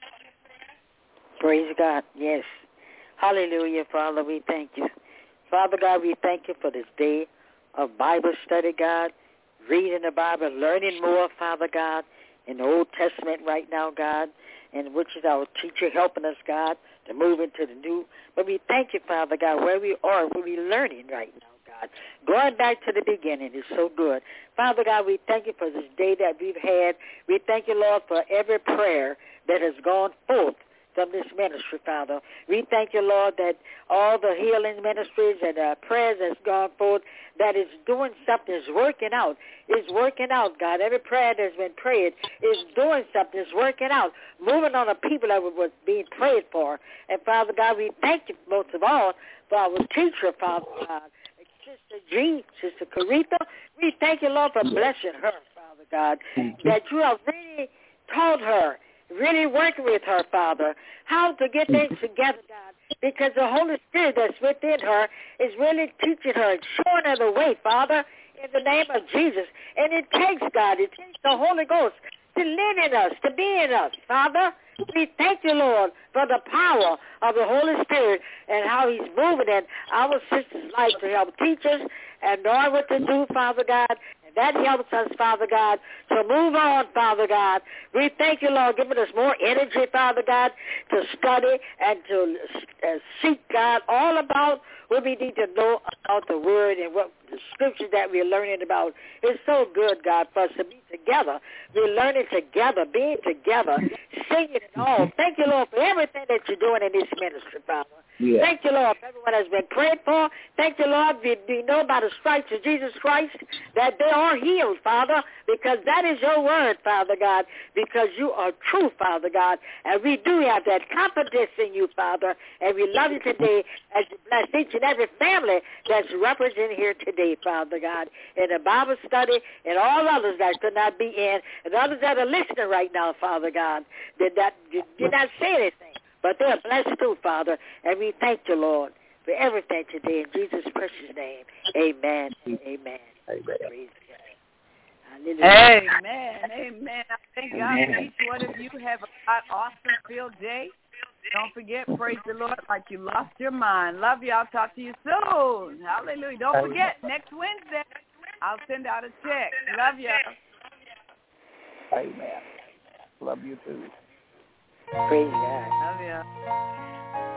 Praise God. Yes. Hallelujah, Father, we thank you. Father God, we thank you for this day of Bible study, God, reading the Bible, learning more, Father God, in the Old Testament right now, God, and which is our teacher helping us, God, to move into the new. But we thank you, Father God, where we are, where we're learning right now, God. Going back to the beginning is so good. Father God, we thank you for this day that we've had. We thank you, Lord, for every prayer that has gone forth from this ministry, Father. We thank you, Lord, that all the healing ministries and prayers that's gone forth, that is doing something, is working out. It's working out, God. Every prayer that's been prayed is doing something, is working out, moving on the people that was being prayed for. And, Father God, we thank you most of all for our teacher, Father God, Sister G, Sister Caretha. We thank you, Lord, for blessing her, Father God, that you have really taught her, really working with her, Father, how to get things together, God, because the Holy Spirit that's within her is really teaching her and showing her the way, Father, in the name of Jesus. And it takes, God, it takes the Holy Ghost to live in us, to be in us, Father. We thank you, Lord, for the power of the Holy Spirit and how he's moving in our sisters' life to help teach us and know what to do, Father God. That helps us, Father God, to move on, Father God. We thank you, Lord, giving us more energy, Father God, to study and to seek, God, all about what we need to know about the Word and what the Scriptures that we're learning about. It's so good, God, for us to be together. We're learning together, being together, singing it all. Thank you, Lord, for everything that you're doing in this ministry, Father. Yeah. Thank you, Lord, for everyone has been prayed for. Thank you, Lord, we know by the stripes of Jesus Christ that they are healed, Father, because that is your word, Father God, because you are true, Father God, and we do have that confidence in you, Father, and we love you today as you bless each and every family that's represented here today, Father God, in the Bible study and all others that could not be in, and others that are listening right now, Father God, did not say anything. But they're blessed too, Father, and we thank you, Lord, for everything today in Jesus' precious name. Amen. Amen. Amen. Amen. Amen. I thank God for each one of you. Have an awesome field day. Don't forget, praise the Lord like you lost your mind. Love you. I'll talk to you soon. Hallelujah. Don't forget, next Wednesday, I'll send out a check. Love you. Amen. Love you too. Praise God. Love you.